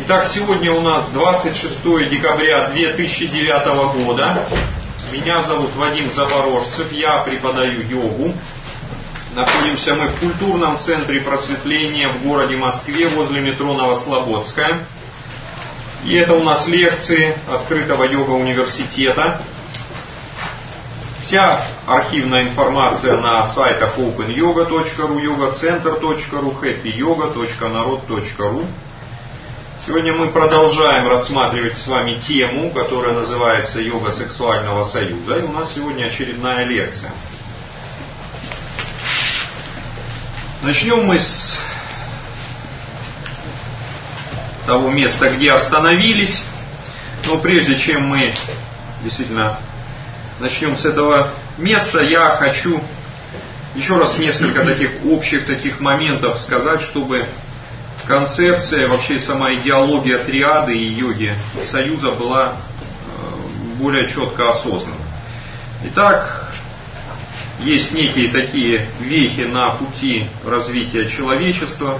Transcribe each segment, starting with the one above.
Итак, сегодня у нас 26 декабря 2009 года. Меня зовут Вадим Запорожцев, я преподаю йогу. Находимся мы в культурном центре просветления в городе Москве возле метро Новослободская. И это у нас лекции открытого йога-университета. Вся архивная информация на сайтах openyoga.ru, yogacenter.ru, happyyoga.narod.ru. Сегодня мы продолжаем рассматривать с вами тему, которая называется «Йога сексуального союза». И у нас сегодня очередная лекция. Начнем мы с того места, где остановились. Но прежде чем мы действительно начнем с этого места, я хочу еще раз несколько таких общих моментов сказать, чтобы концепция, вообще сама идеология триады и йоги союза была более четко осознана. Итак, есть некие такие вехи на пути развития человечества,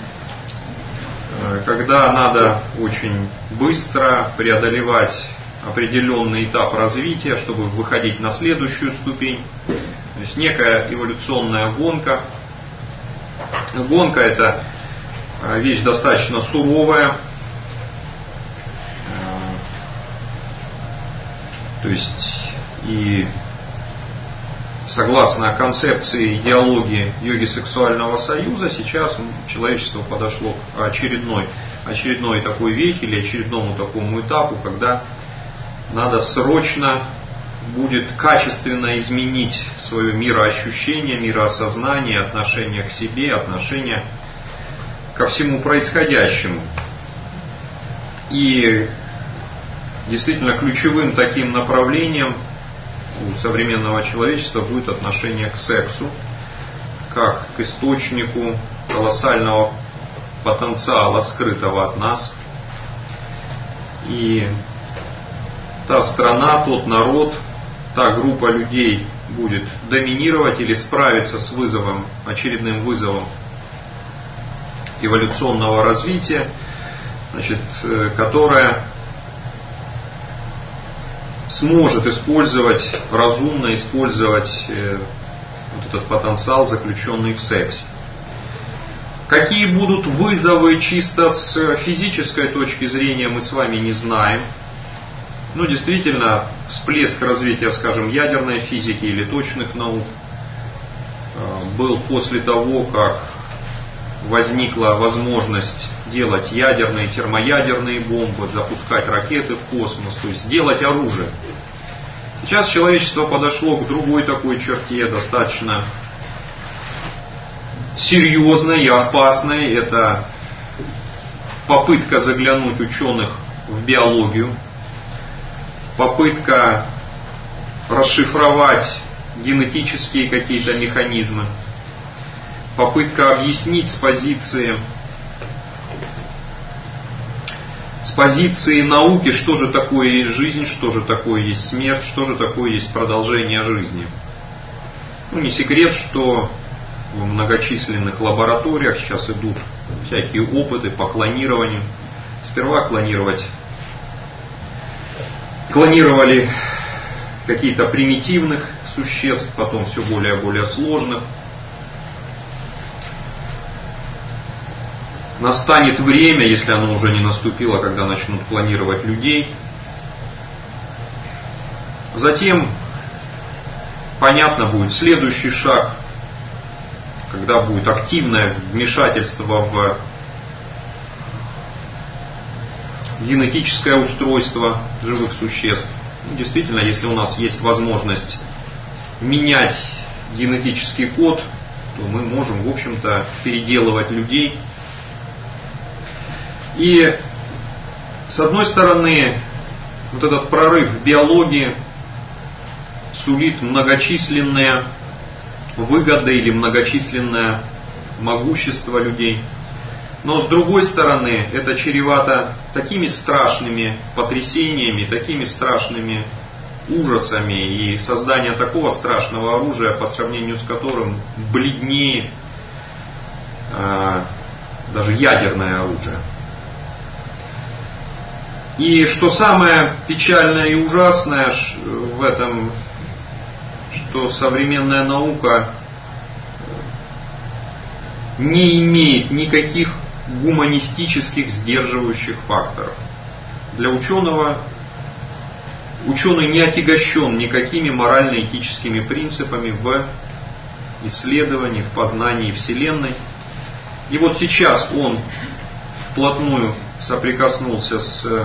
когда надо очень быстро преодолевать определенный этап развития, чтобы выходить на следующую ступень. То есть некая эволюционная гонка. Гонка — это вещь достаточно суровая. То есть и согласно концепции идеологии йоги сексуального союза, сейчас человечество подошло к очередной такой вехе или очередному такому этапу, когда надо срочно будет качественно изменить свое мироощущение, мироосознание, отношение к себе, отношение ко всему происходящему. И действительно ключевым таким направлением у современного человечества будет отношение к сексу, как к источнику колоссального потенциала, скрытого от нас. И та страна, тот народ, та группа людей будет доминировать или справиться с вызовом, очередным вызовом эволюционного развития, которая сможет разумно использовать вот этот потенциал, заключенный в сексе. Какие будут вызовы чисто с физической точки зрения, мы с вами не знаем. Действительно, всплеск развития, скажем, ядерной физики или точных наук был после того, как возникла возможность делать ядерные, термоядерные бомбы, запускать ракеты в космос, то есть делать оружие. Сейчас человечество подошло к другой такой черте, достаточно серьезной и опасной. Это попытка заглянуть ученых в биологию, попытка расшифровать генетические какие-то механизмы, попытка объяснить с позиции науки, что же такое есть жизнь, что же такое есть смерть, что же такое есть продолжение жизни. Не секрет, что в многочисленных лабораториях сейчас идут всякие опыты по клонированию. Сперва клонировали какие-то примитивных существ, потом все более и более сложных. Настанет время, если оно уже не наступило, когда начнут клонировать людей. Затем, понятно, будет следующий шаг, когда будет активное вмешательство в генетическое устройство живых существ. Действительно, если у нас есть возможность менять генетический код, то мы можем, в общем-то, переделывать людей. И с одной стороны, вот этот прорыв в биологии сулит многочисленные выгоды или многочисленное могущество людей. Но с другой стороны, это чревато такими страшными потрясениями, такими страшными ужасами, и создание такого страшного оружия, по сравнению с которым бледнеет даже ядерное оружие. И что самое печальное и ужасное в этом, что современная наука не имеет никаких гуманистических сдерживающих факторов. Для ученый не отягощен никакими морально-этическими принципами в исследовании, в познании Вселенной. И вот сейчас он вплотную соприкоснулся с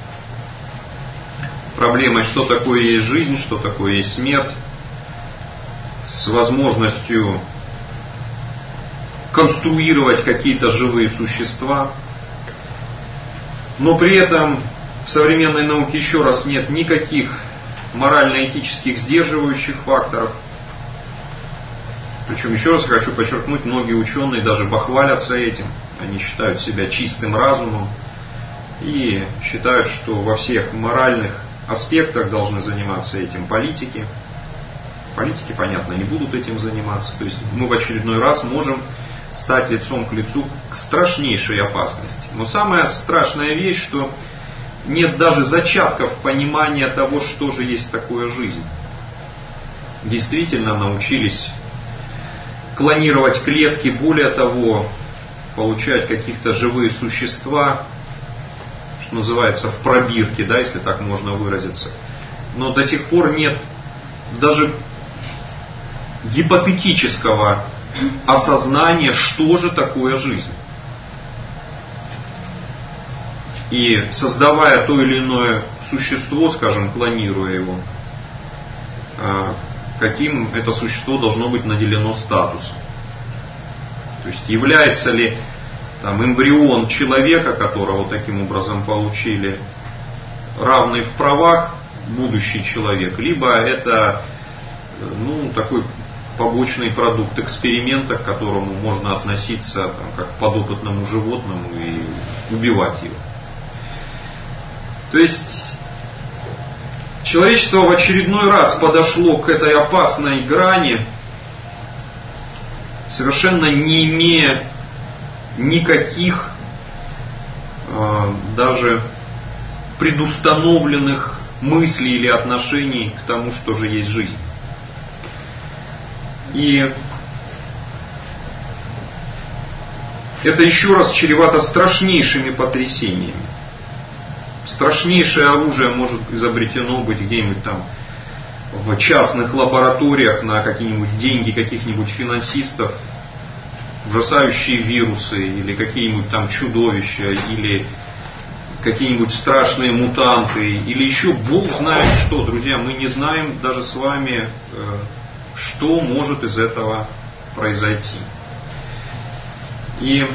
проблемой, что такое есть жизнь, что такое есть смерть, с возможностью конструировать какие-то живые существа. Но при этом в современной науке, еще раз, нет никаких морально-этических сдерживающих факторов. Причем, еще раз хочу подчеркнуть, многие ученые даже бахвалятся этим. Они считают себя чистым разумом и считают, что во всех моральных аспектах должны заниматься этим политики. Политики, понятно, не будут этим заниматься. То есть мы в очередной раз можем стать лицом к лицу к страшнейшей опасности. Но самая страшная вещь, что нет даже зачатков понимания того, что же есть такое жизнь. Действительно научились клонировать клетки, более того, получать каких-то живые существа, что называется, в пробирке, да, если так можно выразиться. Но до сих пор нет даже гипотетического осознания, что же такое жизнь. И создавая то или иное существо, скажем, клонируя его, каким это существо должно быть наделено статусом. То есть является ли там эмбрион человека, которого таким образом получили, равный в правах будущий человек, либо это такой побочный продукт эксперимента, к которому можно относиться там, как к подопытному животному и убивать его. То есть человечество в очередной раз подошло к этой опасной грани, совершенно не имея никаких даже предустановленных мыслей или отношений к тому, что же есть жизнь. И это еще раз чревато страшнейшими потрясениями. Страшнейшее оружие может изобретено быть где-нибудь там в частных лабораториях на какие-нибудь деньги каких-нибудь финансистов, ужасающие вирусы или какие-нибудь там чудовища, или какие-нибудь страшные мутанты, или еще Бог знает что. Друзья, мы не знаем даже с вами, что может из этого произойти. И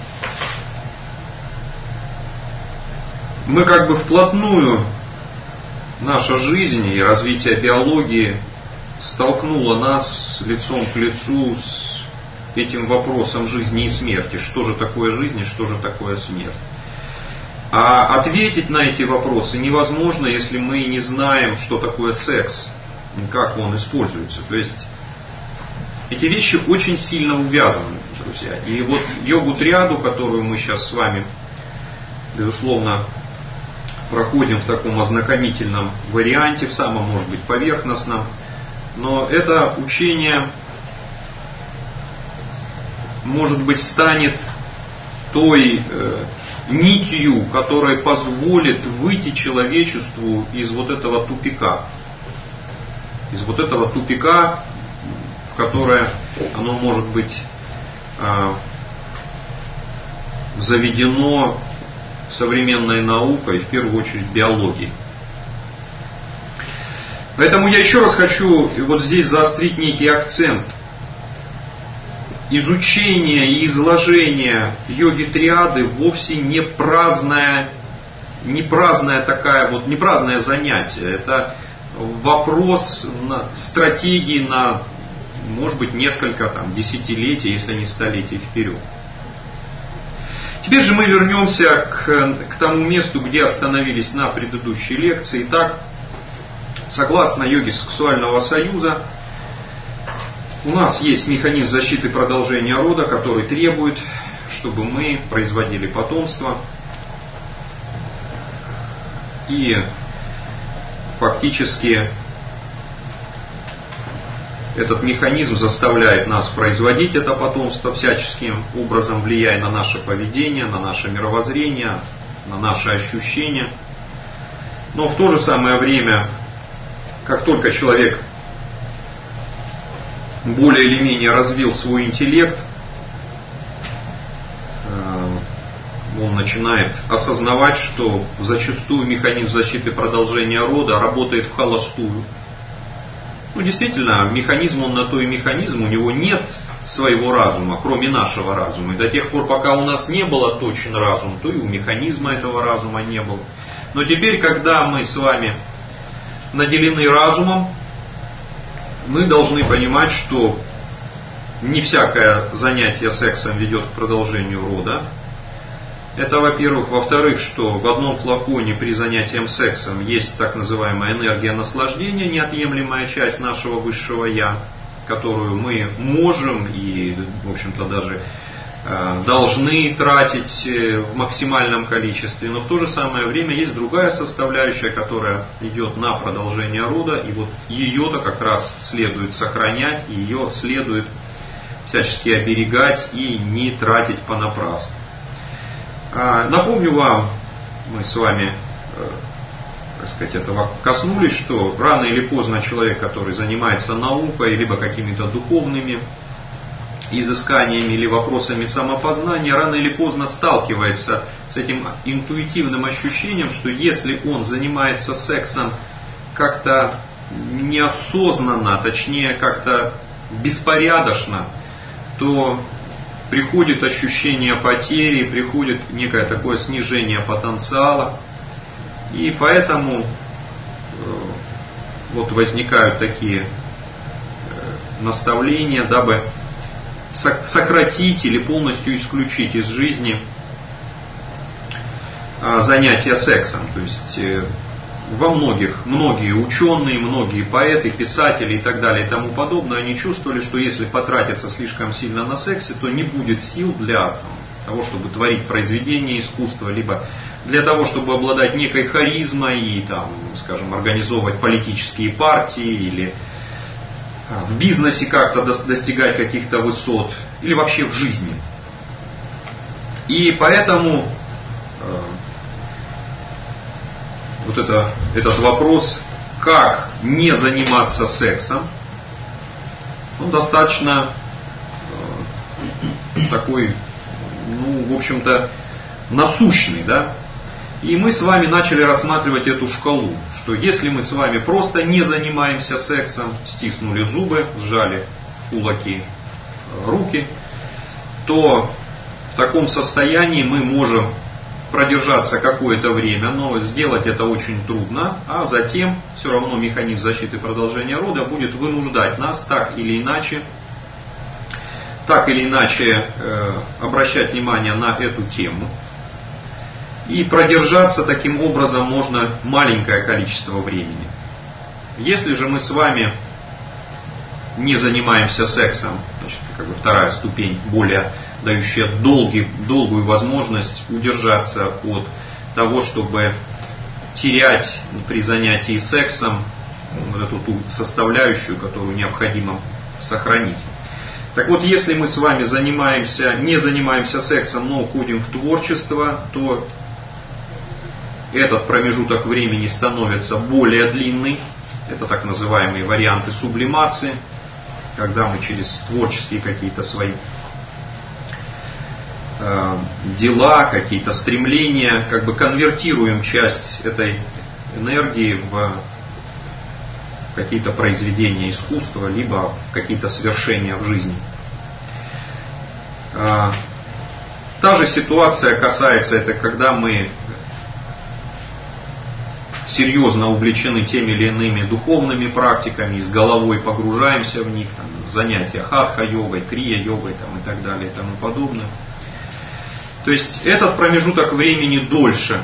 мы как бы вплотную, наша жизнь и развитие биологии столкнуло нас лицом к лицу с этим вопросом жизни и смерти. Что же такое жизнь и что же такое смерть? А ответить на эти вопросы невозможно, если мы не знаем, что такое секс, как он используется. То есть эти вещи очень сильно увязаны, друзья. И вот йогу-триаду, которую мы сейчас с вами, безусловно, проходим в таком ознакомительном варианте, в самом, может быть, поверхностном, но это учение, может быть, станет той нитью, которая позволит выйти человечеству из вот этого тупика. Из вот этого тупика, в которое оно может быть заведено современной наукой, в первую очередь биологией. Поэтому я еще раз хочу вот здесь заострить некий акцент. Изучение и изложение йоги-триады вовсе не праздное занятие. Это вопрос стратегии на, может быть, несколько десятилетий, если не столетий вперед. Теперь же мы вернемся к тому месту, где остановились на предыдущей лекции. Итак, согласно йоге сексуального союза, у нас есть механизм защиты продолжения рода, который требует, чтобы мы производили потомство. И фактически этот механизм заставляет нас производить это потомство, всяческим образом влияя на наше поведение, на наше мировоззрение, на наши ощущения. Но в то же самое время, как только человек более или менее развил свой интеллект, он начинает осознавать, что зачастую механизм защиты продолжения рода работает в холостую. Действительно, механизм он на то и механизм, у него нет своего разума, кроме нашего разума. И до тех пор, пока у нас не было точен разум, то и у механизма этого разума не было. Но теперь, когда мы с вами наделены разумом, мы должны понимать, что не всякое занятие сексом ведет к продолжению рода. Это, во-первых. Во-вторых, что в одном флаконе при занятии сексом есть так называемая энергия наслаждения, неотъемлемая часть нашего высшего Я, которую мы можем и, в общем-то, даже должны тратить в максимальном количестве. Но в то же самое время есть другая составляющая, которая идет на продолжение рода, и вот ее-то как раз следует сохранять, и ее следует всячески оберегать и не тратить понапрасну. Напомню вам, мы с вами, так сказать, этого коснулись, что рано или поздно человек, который занимается наукой, либо какими-то духовными изысканиями или вопросами самопознания, рано или поздно сталкивается с этим интуитивным ощущением, что если он занимается сексом как-то неосознанно, точнее как-то беспорядочно, то приходит ощущение потери, приходит некое такое снижение потенциала. И поэтому вот возникают такие наставления, дабы сократить или полностью исключить из жизни занятия сексом. То есть многие ученые, многие поэты, писатели и так далее и тому подобное, они чувствовали, что если потратиться слишком сильно на сексе, то не будет сил для того, чтобы творить произведения искусства, либо для того, чтобы обладать некой харизмой и, скажем, организовывать политические партии или в бизнесе как-то достигать каких-то высот, или вообще в жизни. И поэтому вот этот вопрос, как не заниматься сексом, он достаточно такой, в общем-то, насущный, да? И мы с вами начали рассматривать эту шкалу, что если мы с вами просто не занимаемся сексом, стиснули зубы, сжали в кулаки руки, то в таком состоянии мы можем продержаться какое-то время, но сделать это очень трудно, а затем все равно механизм защиты продолжения рода будет вынуждать нас так или иначе обращать внимание на эту тему. И продержаться таким образом можно маленькое количество времени. Если же мы с вами не занимаемся сексом, значит, вторая ступень, более дающая долгую возможность удержаться от того, чтобы терять при занятии сексом вот эту ту составляющую, которую необходимо сохранить. Так вот, если мы с вами не занимаемся сексом, но уходим в творчество, то этот промежуток времени становится более длинный. Это так называемые варианты сублимации, когда мы через творческие какие-то свои дела, какие-то стремления, конвертируем часть этой энергии в какие-то произведения искусства, либо в какие-то свершения в жизни. Та же ситуация касается, это когда мы серьезно увлечены теми или иными духовными практиками, с головой погружаемся в них, занятия хатха-йогой, крия-йогой и так далее и тому подобное. То есть этот промежуток времени дольше.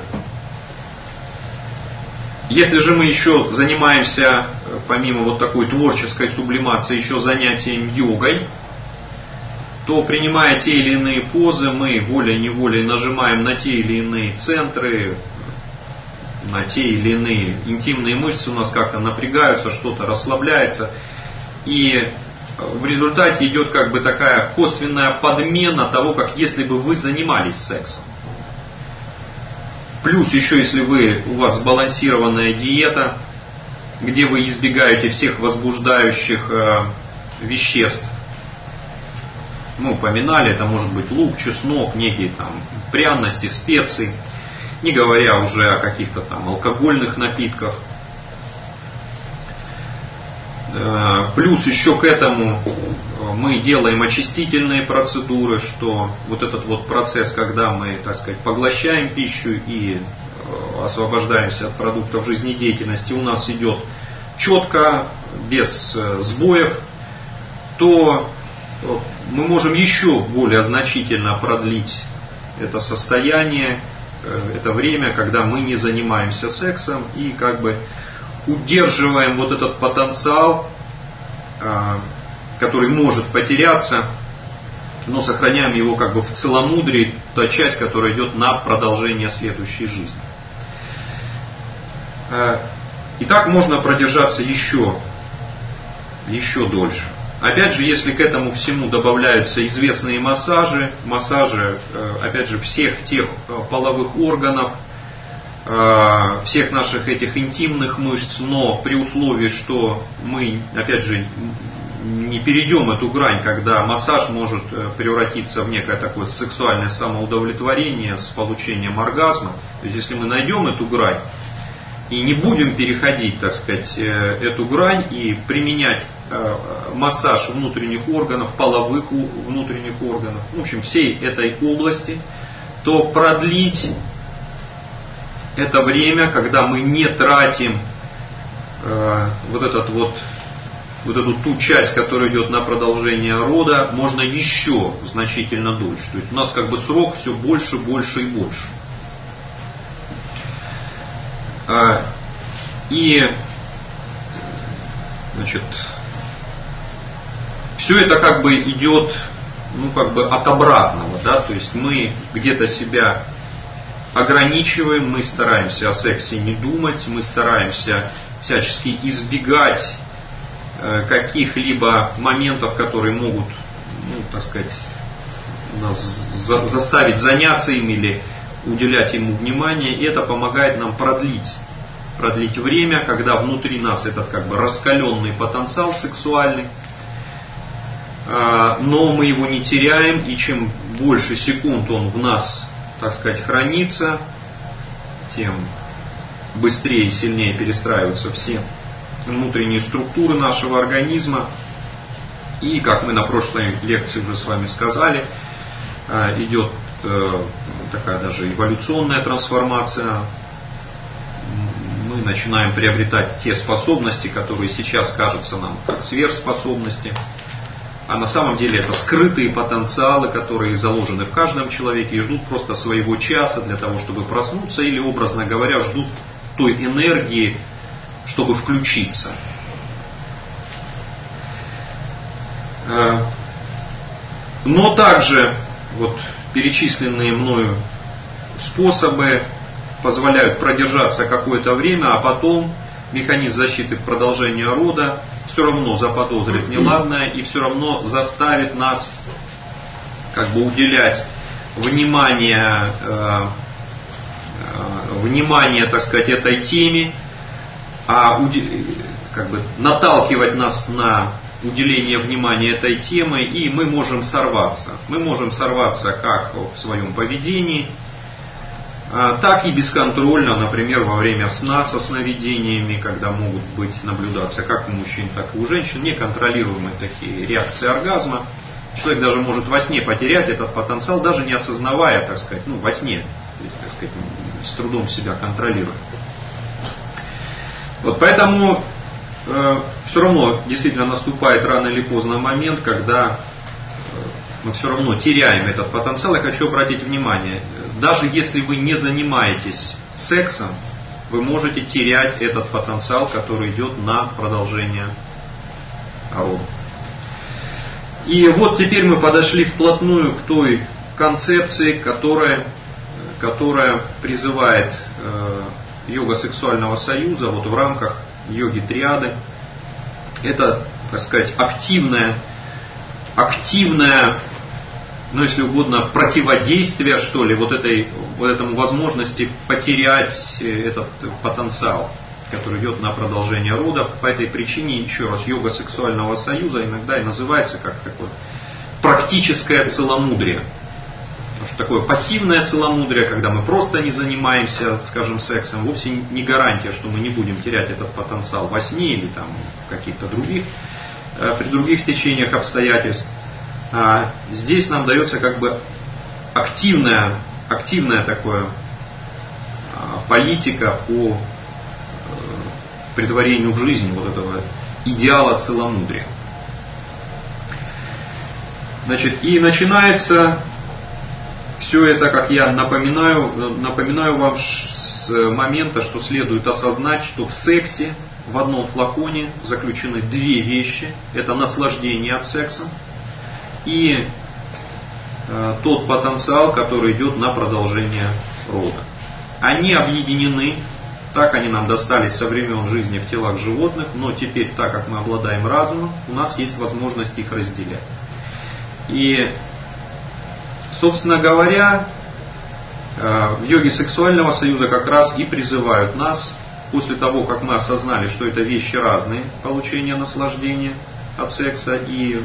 Если же мы еще занимаемся, помимо вот такой творческой сублимации, еще занятием йогой, то, принимая те или иные позы, мы волей-неволей нажимаем на те или иные центры, на те или иные интимные мышцы у нас как-то напрягаются, что-то расслабляется. И в результате идет как бы такая косвенная подмена того, как если бы вы занимались сексом. Плюс еще если у вас сбалансированная диета, где вы избегаете всех возбуждающих веществ. Мы упоминали, это может быть лук, чеснок, некие там пряности, специи, не говоря уже о каких-то там алкогольных напитках. Плюс еще к этому мы делаем очистительные процедуры, что вот этот вот процесс, когда мы, так сказать, поглощаем пищу и освобождаемся от продуктов жизнедеятельности, у нас идет четко, без сбоев, то мы можем еще более значительно продлить это состояние, это время, когда мы не занимаемся сексом и как бы удерживаем вот этот потенциал, который может потеряться, но сохраняем его как бы в целомудрии, та часть, которая идет на продолжение следующей жизни. И так можно продержаться еще дольше. Опять же, если к этому всему добавляются известные массажи, опять же, всех тех половых органов, всех наших этих интимных мышц, но при условии, что мы, опять же, не перейдем эту грань, когда массаж может превратиться в некое такое сексуальное самоудовлетворение с получением оргазма. То есть, если мы найдем эту грань и не будем переходить, так сказать, эту грань и применять массаж внутренних органов, половых внутренних органов, в общем, всей этой области, то продлить это время, когда мы не тратим вот эту ту часть, которая идет на продолжение рода, можно еще значительно дольше. То есть у нас как бы срок все больше, больше и больше. И, значит, все это как бы идет, ну, как бы от обратного, да, то есть мы где-то себя ограничиваем, мы стараемся о сексе не думать, мы стараемся всячески избегать каких-либо моментов, которые могут, ну, так сказать, нас заставить заняться им или уделять ему внимание, и это помогает нам продлить время, когда внутри нас этот как бы раскаленный потенциал сексуальный, но мы его не теряем, и чем больше секунд он в нас, так сказать, хранится, тем быстрее и сильнее перестраиваются все внутренние структуры нашего организма. И, как мы на прошлой лекции уже с вами сказали, идет такая даже эволюционная трансформация. Мы начинаем приобретать те способности, которые сейчас кажутся нам как сверхспособности. А на самом деле это скрытые потенциалы, которые заложены в каждом человеке и ждут просто своего часа для того, чтобы проснуться, или, образно говоря, ждут той энергии, чтобы включиться. Но также вот перечисленные мною способы позволяют продержаться какое-то время, а потом механизм защиты продолжения рода все равно заподозрит неладное и все равно заставит нас как бы уделять внимание, так сказать, этой теме, как бы наталкивать нас на уделение внимания этой темы, и мы можем сорваться. Мы можем сорваться как в своем поведении, так и бесконтрольно, например, во время сна со сновидениями, когда могут наблюдаться как у мужчин, так и у женщин неконтролируемые такие реакции оргазма. Человек даже может во сне потерять этот потенциал, даже не осознавая, так сказать, во сне, так сказать, с трудом себя контролируя. Вот поэтому все равно действительно наступает рано или поздно момент, когда мы все равно теряем этот потенциал. Я хочу обратить внимание, даже если вы не занимаетесь сексом, вы можете терять этот потенциал, который идет на продолжение рода. И вот теперь мы подошли вплотную к той концепции, которая призывает йога сексуального союза вот в рамках йоги триады. Это, так сказать, активное, ну если угодно, противодействие, что ли, вот этому возможности потерять этот потенциал, который идет на продолжение рода. По этой причине, еще раз, йога сексуального союза иногда и называется как такое практическое целомудрие. Потому что такое пассивное целомудрие, когда мы просто не занимаемся, скажем, сексом, вовсе не гарантия, что мы не будем терять этот потенциал во сне или там в каких-то других, при других стечениях обстоятельств. А здесь нам дается как бы активная такая политика по претворению в жизнь вот этого идеала целомудрия. Значит, и начинается все это, как я напоминаю вам с момента, что следует осознать, что в сексе в одном флаконе заключены две вещи. Это наслаждение от секса и тот потенциал, который идет на продолжение рода. Они объединены, так они нам достались со времен жизни в телах животных, но теперь, так как мы обладаем разумом, у нас есть возможность их разделять. И, собственно говоря, в йоге сексуального союза как раз и призывают нас, после того, как мы осознали, что это вещи разные, получение наслаждения от секса и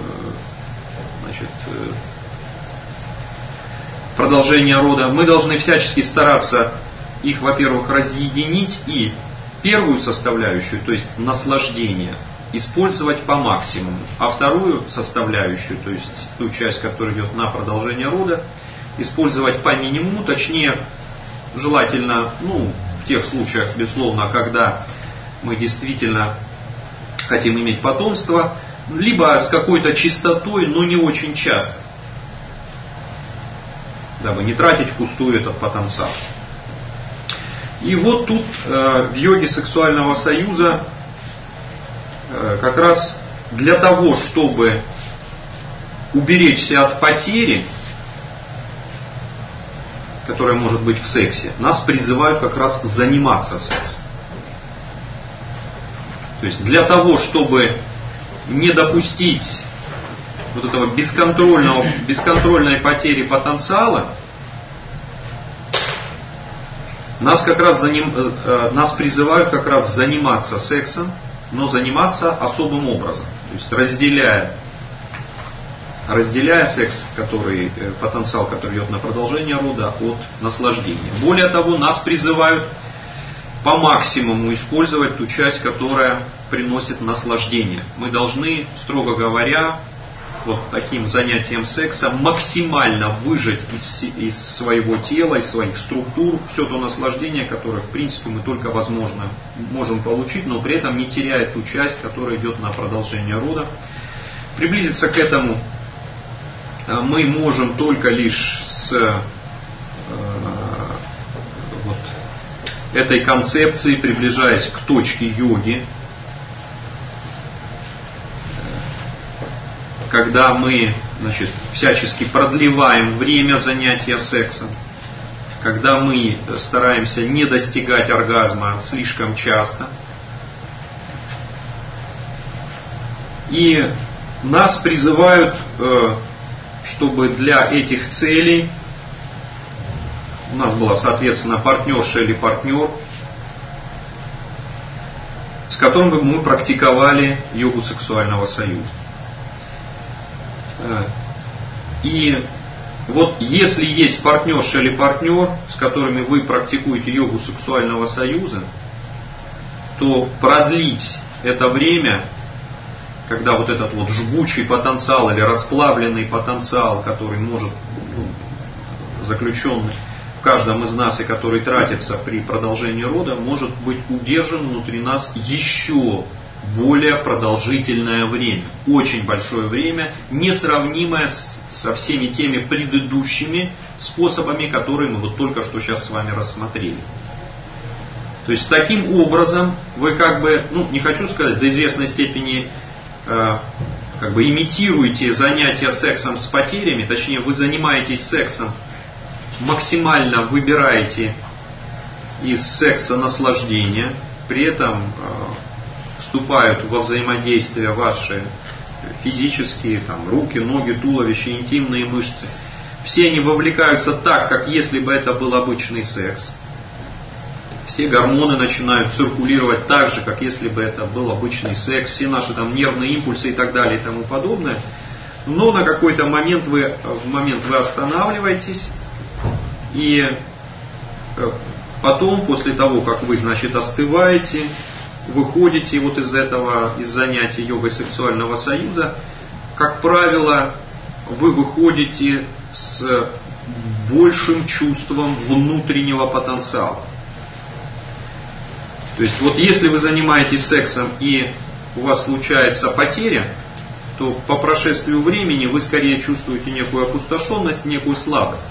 продолжение рода, мы должны всячески стараться их, во-первых, разъединить и первую составляющую, то есть наслаждение, использовать по максимуму, а вторую составляющую, то есть ту часть, которая идет на продолжение рода, использовать по минимуму, точнее, желательно, в тех случаях, безусловно, когда мы действительно хотим иметь потомство, либо с какой-то частотой, но не очень часто, дабы не тратить впустую этот потенциал. И вот тут в йоге сексуального союза как раз для того, чтобы уберечься от потери, которая может быть в сексе, нас призывают как раз заниматься сексом. То есть для того, чтобы не допустить вот этого бесконтрольной потери потенциала, нас призывают как раз заниматься сексом, но заниматься особым образом. То есть разделяя секс, потенциал, который идет на продолжение рода, от наслаждения. Более того, нас призывают по максимуму использовать ту часть, которая приносит наслаждение. Мы должны, строго говоря, вот таким занятием секса максимально выжать из своего тела, из своих структур все то наслаждение, которое, в принципе, мы только можем получить, но при этом не теряя ту часть, которая идет на продолжение рода. Приблизиться к этому мы можем только лишь с этой концепции, приближаясь к точке йоги, когда мы всячески продлеваем время занятия сексом, когда мы стараемся не достигать оргазма слишком часто. И нас призывают, чтобы для этих целей у нас была, соответственно, партнерша или партнер, с которым бы мы практиковали йогу сексуального союза. И вот если есть партнерша или партнер, с которыми вы практикуете йогу сексуального союза, то продлить это время, когда вот этот вот жгучий потенциал или расплавленный потенциал, который может заключенный в каждом из нас и который тратится при продолжении рода, может быть удержан внутри нас еще более продолжительное время, очень большое время, несравнимое со всеми теми предыдущими способами, которые мы вот только что сейчас с вами рассмотрели. То есть таким образом вы не хочу сказать, до известной степени имитируете занятия сексом с потерями, точнее вы занимаетесь сексом, максимально выбираете из секса наслаждения, при этом вступают во взаимодействие ваши физические, там, руки, ноги, туловище, интимные мышцы. Все они вовлекаются так, как если бы это был обычный секс. Все гормоны начинают циркулировать так же, как если бы это был обычный секс. Все наши там нервные импульсы и так далее и тому подобное. Но на какой-то момент вы останавливаетесь. И потом, после того, как вы, значит, остываете, выходите вот из занятия йогой сексуального союза, как правило, вы выходите с большим чувством внутреннего потенциала. То есть вот если вы занимаетесь сексом и у вас случается потеря, то по прошествию времени вы скорее чувствуете некую опустошенность, некую слабость.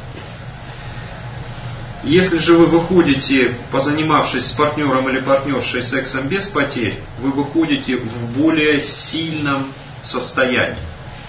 Если же вы выходите, позанимавшись с партнером или партнершей сексом без потерь, вы выходите в более сильном состоянии.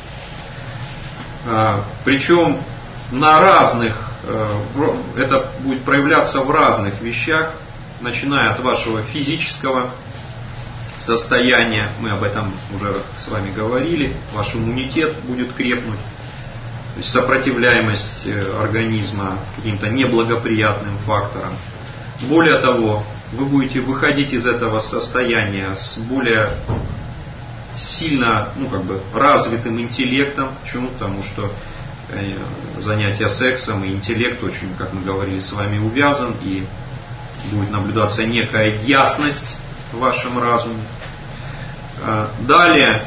Причем на разных, это будет проявляться в разных вещах, начиная от вашего физического состояния, мы об этом уже с вами говорили, ваш иммунитет будет крепнуть, то есть сопротивляемость организма каким-то неблагоприятным факторам. Более того, вы будете выходить из этого состояния с более сильно, развитым интеллектом. Почему? Потому что занятие сексом и интеллект очень, как мы говорили с вами, увязан, и будет наблюдаться некая ясность в вашем разуме. Далее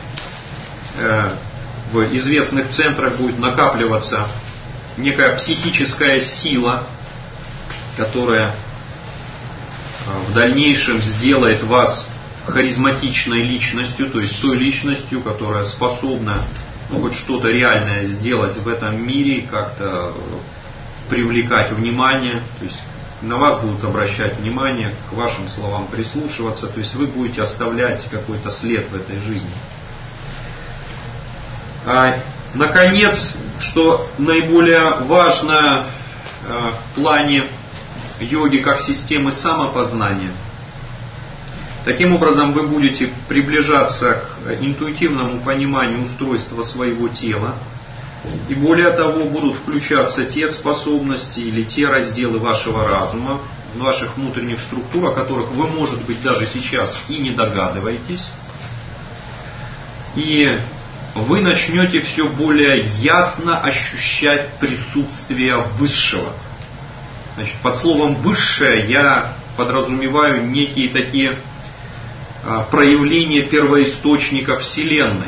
в известных центрах будет накапливаться некая психическая сила, которая в дальнейшем сделает вас харизматичной личностью, то есть той личностью, которая способна хоть что-то реальное сделать в этом мире, как-то привлекать внимание, то есть на вас будут обращать внимание, к вашим словам прислушиваться, то есть вы будете оставлять какой-то след в этой жизни. Наконец, что наиболее важно в плане йоги как системы самопознания, таким образом вы будете приближаться к интуитивному пониманию устройства своего тела, и более того, будут включаться те способности или те разделы вашего разума, ваших внутренних структур, о которых вы, может быть, даже сейчас и не догадываетесь. И вы начнете все более ясно ощущать присутствие Высшего. Значит, под словом «высшее» я подразумеваю некие такие проявления первоисточника Вселенной.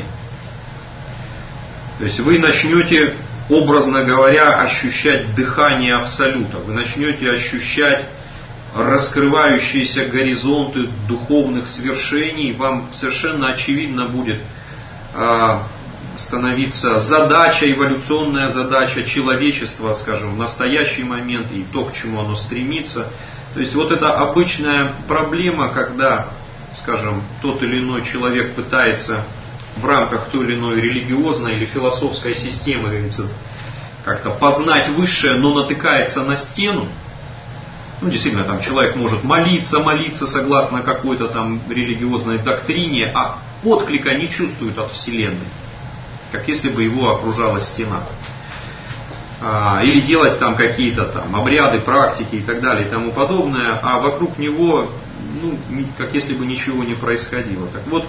То есть вы начнете, образно говоря, ощущать дыхание Абсолюта. Вы начнете ощущать раскрывающиеся горизонты духовных свершений. Вам совершенно очевидно будет становиться задача, эволюционная задача человечества, скажем, в настоящий момент и то, к чему оно стремится. То есть вот это обычная проблема, когда, скажем, тот или иной человек пытается в рамках той или иной религиозной или философской системы, говорится, как-то познать высшее, но натыкается на стену. Действительно, там человек может молиться согласно какой-то там религиозной доктрине, а отклика не чувствует от Вселенной, как если бы его окружала стена. Или делать там какие-то там обряды, практики и так далее и тому подобное, а вокруг него, как если бы ничего не происходило. Так вот,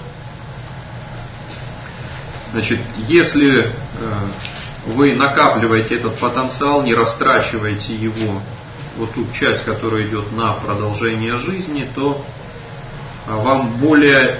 значит, если вы накапливаете этот потенциал, не растрачиваете его, вот ту часть, которая идет на продолжение жизни, то вам более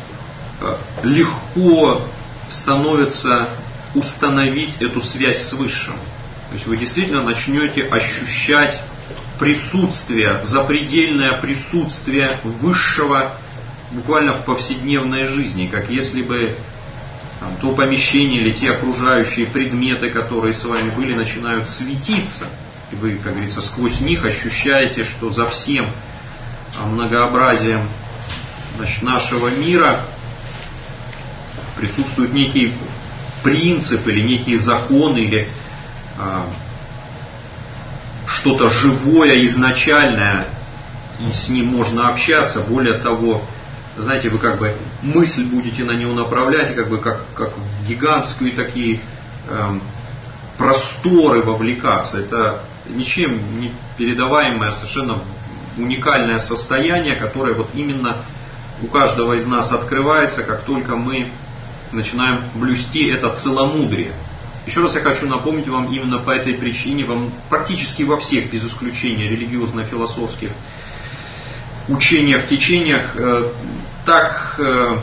легко становится установить эту связь с Высшим. То есть вы действительно начнете ощущать присутствие, запредельное присутствие Высшего буквально в повседневной жизни, как если бы то помещение или те окружающие предметы, которые с вами были, начинают светиться. И вы, как говорится, сквозь них ощущаете, что за всем многообразием, значит, нашего мира присутствует некий принцип или некие законы, или что-то живое, изначальное, и с ним можно общаться. Более того, знаете, вы как бы мысль будете на него направлять, и как бы как в гигантские такие просторы вовлекаться. Это ничем не передаваемое, совершенно уникальное состояние, которое вот именно у каждого из нас открывается, как только мы начинаем блюсти это целомудрие. Еще раз я хочу напомнить вам, именно по этой причине, практически во всех, без исключения религиозно-философских учениях, течениях, так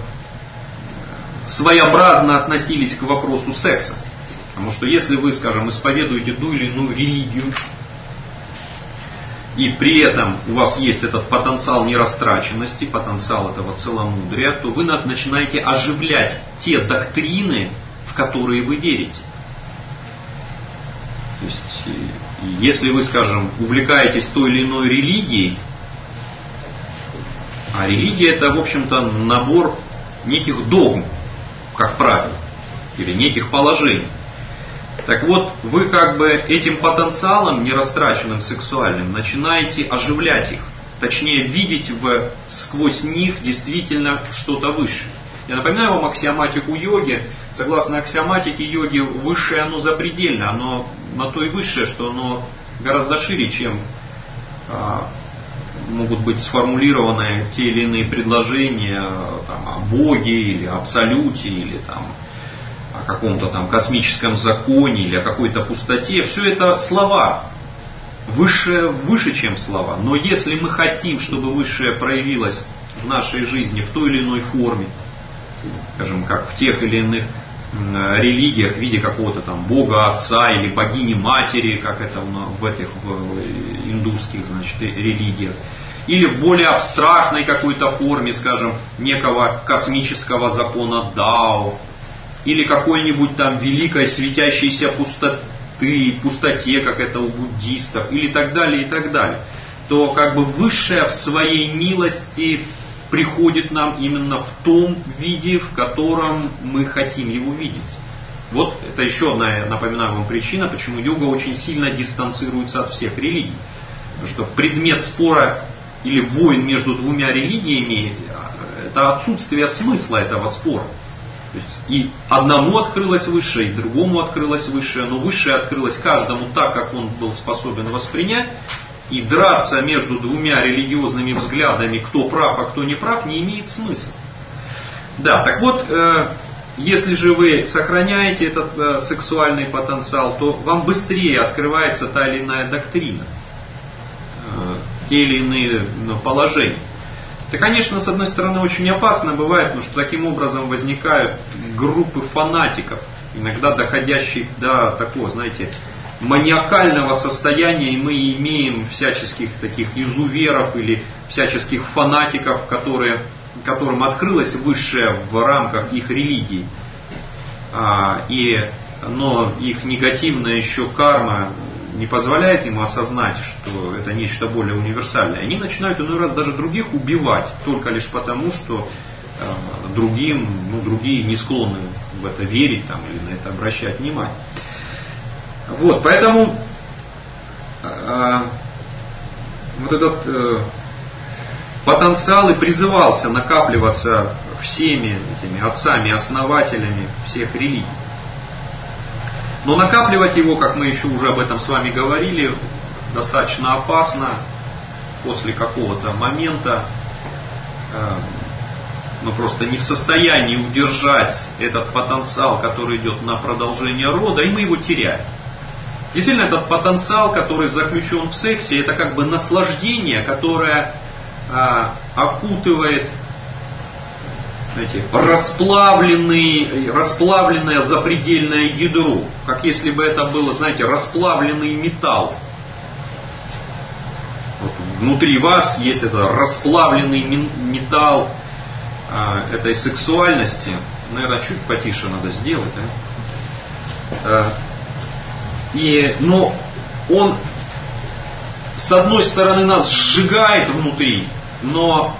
своеобразно относились к вопросу секса. Потому что если вы, скажем, исповедуете ту или иную религию, и при этом у вас есть этот потенциал нерастраченности, потенциал этого целомудрия, то вы начинаете оживлять те доктрины, в которые вы верите. То есть, если вы, скажем, увлекаетесь той или иной религией, а религия это, в общем-то, набор неких догм, как правило, или неких положений. Так вот, вы как бы этим потенциалом нерастраченным сексуальным начинаете оживлять их. Точнее, видеть сквозь них действительно что-то высшее. Я напоминаю вам аксиоматику йоги. Согласно аксиоматике йоги, высшее оно запредельно. Оно на то и высшее, что оно гораздо шире, чем могут быть сформулированы те или иные предложения там, о Боге, или о Абсолюте, или там, о каком-то там космическом законе, или о какой-то пустоте. Все это слова. Выше, чем слова. Но если мы хотим, чтобы высшее проявилось в нашей жизни в той или иной форме, скажем, как в тех или иных религиях в виде какого-то там Бога Отца или богини Матери, как это в индусских, значит, религиях, или в более абстрактной какой-то форме, скажем, некого космического закона Дао, или какой-нибудь там великой светящейся пустоте, как это у буддистов, или так далее, и так далее, то как бы высшее в своей милости приходит нам именно в том виде, в котором мы хотим его видеть. Вот это еще одна, напоминаю вам, причина, почему йога очень сильно дистанцируется от всех религий. Потому что предмет спора или войн между двумя религиями – это отсутствие смысла этого спора. То есть и одному открылось высшее, и другому открылось высшее, но высшее открылось каждому так, как он был способен воспринять. И драться между двумя религиозными взглядами, кто прав, а кто не прав, не имеет смысла. Да, так вот, если же вы сохраняете этот сексуальный потенциал, то вам быстрее открывается та или иная доктрина, те или иные положения. Это, конечно, с одной стороны очень опасно бывает, потому что таким образом возникают группы фанатиков, иногда доходящих до такого, знаете, маниакального состояния, и мы имеем всяческих таких изуверов или всяческих фанатиков, которым открылось высшее в рамках их религии. Но их негативная еще карма не позволяет им осознать, что это нечто более универсальное. Они начинают иной раз даже других убивать, только лишь потому, что другие не склонны в это верить там, или на это обращать внимание. Вот, поэтому вот этот потенциал и призывался накапливаться всеми этими отцами-основателями всех религий. Но накапливать его, как мы еще уже об этом с вами говорили, достаточно опасно. После какого-то момента мы просто не в состоянии удержать этот потенциал, который идет на продолжение рода, и мы его теряем. Действительно, этот потенциал, который заключен в сексе, это как бы наслаждение, которое окутывает, знаете, расплавленное запредельное ядро, как если бы это было, знаете, расплавленный металл. Вот внутри вас есть этот расплавленный металл этой сексуальности. Наверное, чуть потише надо сделать. Но он, с одной стороны, нас сжигает внутри, но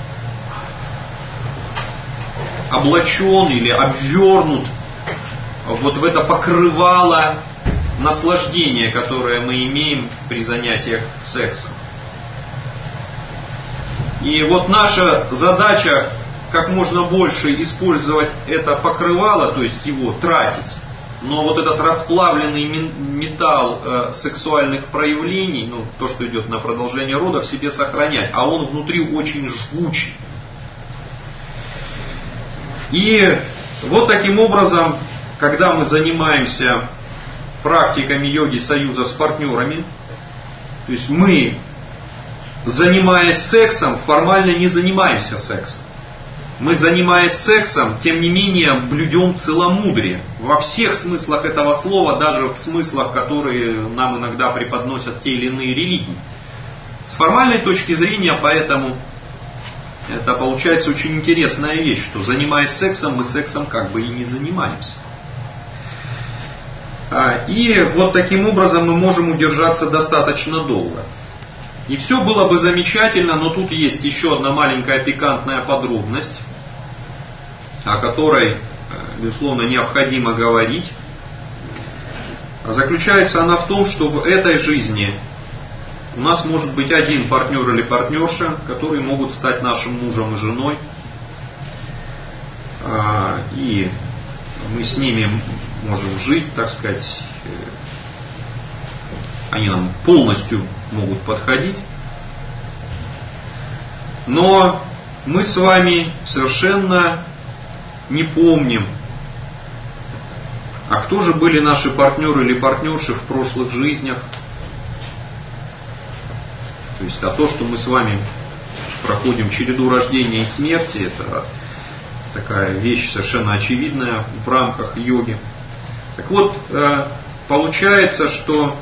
облачен или обвернут вот в это покрывало наслаждения, которое мы имеем при занятиях сексом. И вот наша задача как можно больше использовать это покрывало, то есть его тратить. Но вот этот расплавленный металл сексуальных проявлений, ну, то, что идет на продолжение рода, в себе сохранять. А он внутри очень жгучий. И вот таким образом, когда мы занимаемся практиками йоги союза с партнерами, то есть мы, занимаясь сексом, формально не занимаемся сексом. Мы, занимаясь сексом, тем не менее, блюдем целомудрие. Во всех смыслах этого слова, даже в смыслах, которые нам иногда преподносят те или иные религии. С формальной точки зрения, поэтому, это получается очень интересная вещь, что, занимаясь сексом, мы сексом как бы и не занимаемся. И вот таким образом мы можем удержаться достаточно долго. И все было бы замечательно, но тут есть еще одна маленькая пикантная подробность, о которой, безусловно, необходимо говорить. Заключается она в том, что в этой жизни у нас может быть один партнер или партнерша, которые могут стать нашим мужем и женой. И мы с ними можем жить, так сказать, они нам полностью могут подходить. Но мы с вами совершенно не помним, а кто же были наши партнеры или партнерши в прошлых жизнях. То есть, то, что мы с вами проходим череду рождения и смерти, это такая вещь совершенно очевидная в рамках йоги. Так вот, получается, что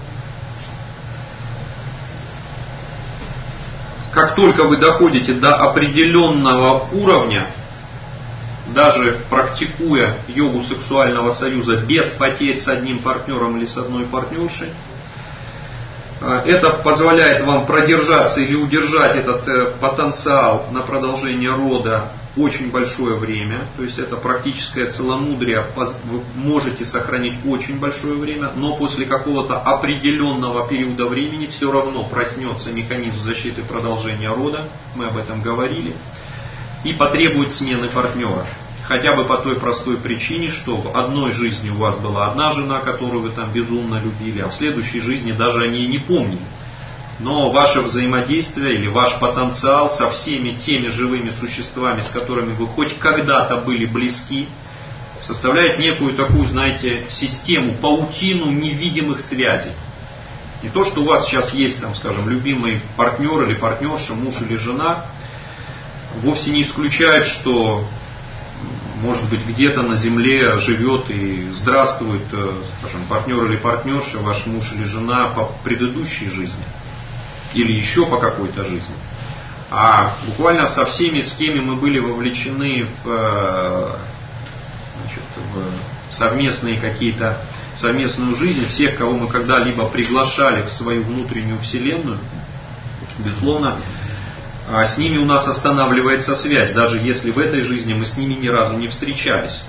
как только вы доходите до определенного уровня, даже практикуя йогу сексуального союза без потерь с одним партнером или с одной партнершей, это позволяет вам продержаться или удержать этот потенциал на продолжение рода очень большое время. То есть это практическое целомудрие вы можете сохранить очень большое время, но после какого-то определенного периода времени все равно проснется механизм защиты продолжения рода, мы об этом говорили, и потребует смены партнера. Хотя бы по той простой причине, что в одной жизни у вас была одна жена, которую вы там безумно любили, а в следующей жизни даже о ней не помнили. Но ваше взаимодействие или ваш потенциал со всеми теми живыми существами, с которыми вы хоть когда-то были близки, составляет некую такую, знаете, систему, паутину невидимых связей. Не то, что у вас сейчас есть, там, скажем, любимый партнер или партнерша, муж или жена, вовсе не исключает, что, может быть, где-то на земле живет и здравствует, скажем, партнер или партнерша, ваш муж или жена по предыдущей жизни. Или еще по какой-то жизни. А буквально со всеми, с кем мы были вовлечены в совместные какие-то, совместную жизнь, всех, кого мы когда-либо приглашали в свою внутреннюю вселенную, безусловно, с ними у нас останавливается связь, даже если в этой жизни мы с ними ни разу не встречались.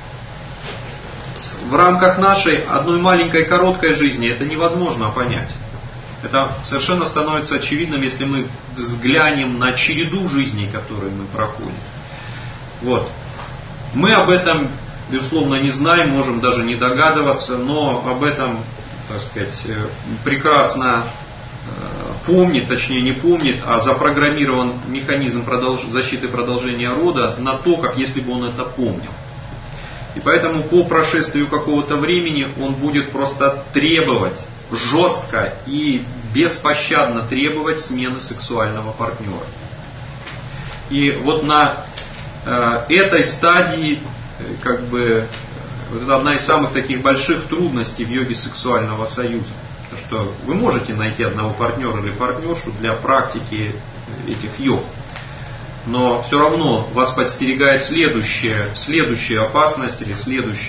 В рамках нашей одной маленькой короткой жизни это невозможно понять. Это совершенно становится очевидным, если мы взглянем на череду жизней, которые мы проходим. Вот. Мы об этом, безусловно, не знаем, можем даже не догадываться, но об этом, так сказать, прекрасно помнит, точнее не помнит, а запрограммирован механизм защиты продолжения рода на то, как если бы он это помнил. И поэтому по прошествию какого-то времени он будет просто требовать, жестко и беспощадно требовать смены сексуального партнера. И вот на этой стадии, как бы, вот это одна из самых таких больших трудностей в йоге сексуального союза. Потому что вы можете найти одного партнера или партнершу для практики этих йог. Но все равно вас подстерегает следующая опасность или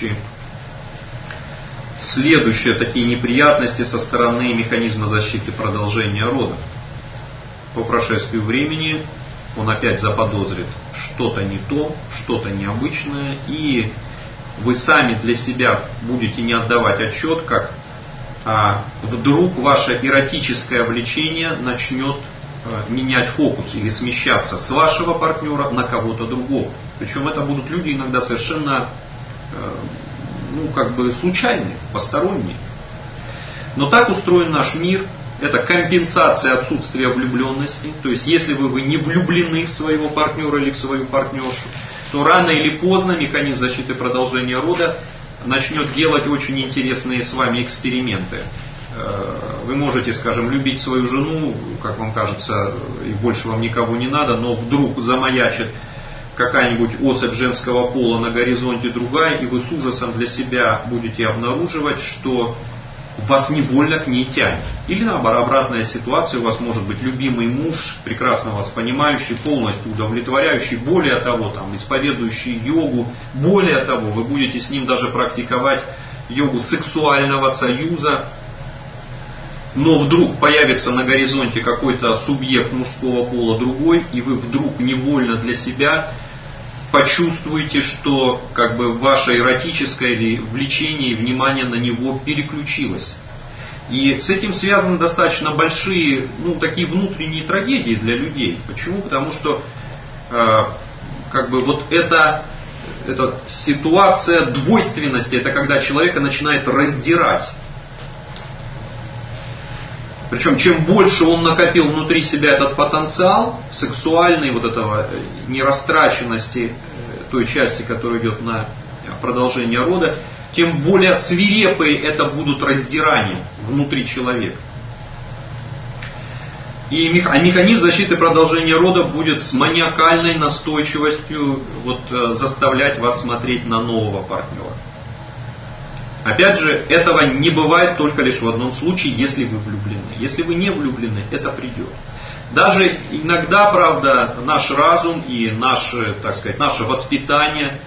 следующие такие неприятности со стороны механизма защиты продолжения рода. По прошествию времени он опять заподозрит что-то не то, что-то необычное, и вы сами для себя будете не отдавать отчет, как вдруг ваше эротическое влечение начнет менять фокус или смещаться с вашего партнера на кого-то другого. Причем это будут люди иногда совершенно случайные, посторонние. Но так устроен наш мир. Это компенсация отсутствия влюбленности. То есть, если вы не влюблены в своего партнера или в свою партнершу, то рано или поздно механизм защиты продолжения рода начнет делать очень интересные с вами эксперименты. Вы можете, скажем, любить свою жену, как вам кажется, и больше вам никого не надо, но вдруг замаячит какая-нибудь особь женского пола на горизонте другая, и вы с ужасом для себя будете обнаруживать, что вас невольно к ней тянет. Или наоборот, обратная ситуация, у вас может быть любимый муж, прекрасно вас понимающий, полностью удовлетворяющий, более того, исповедующий йогу, более того, вы будете с ним даже практиковать йогу сексуального союза, но вдруг появится на горизонте какой-то субъект мужского пола другой, и вы вдруг невольно для себя почувствуете, что ваше эротическое или влечение и внимание на него переключилось. И с этим связаны достаточно большие, такие внутренние трагедии для людей. Почему? Потому что эта ситуация двойственности, это когда человека начинает раздирать. Причем, чем больше он накопил внутри себя этот потенциал сексуальный, этого нерастраченности той части, которая идет на продолжение рода, тем более свирепые это будут раздирания внутри человека. И механизм защиты продолжения рода будет с маниакальной настойчивостью заставлять вас смотреть на нового партнера. Опять же, этого не бывает только лишь в одном случае, если вы влюблены. Если вы не влюблены, это придет. Даже иногда, правда, наш разум и наше воспитание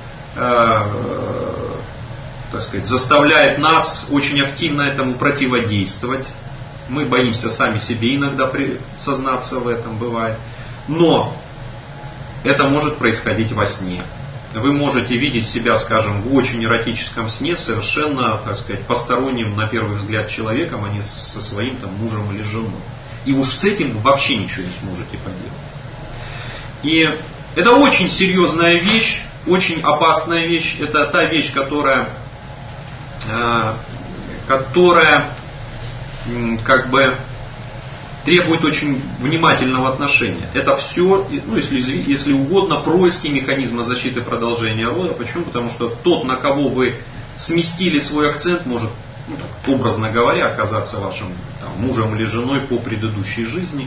заставляет нас очень активно этому противодействовать. Мы боимся сами себе иногда сознаться в этом, бывает. Но это может происходить во сне. Вы можете видеть себя, скажем, в очень эротическом сне совершенно, посторонним на первый взгляд человеком, а не со своим мужем или женой. И уж с этим вообще ничего не сможете поделать. И это очень серьезная вещь, очень опасная вещь. Это та вещь, которая требует очень внимательного отношения. Это все, если угодно, происки механизма защиты продолжения рода. Почему? Потому что тот, на кого вы сместили свой акцент, может, образно говоря, оказаться вашим мужем или женой по предыдущей жизни.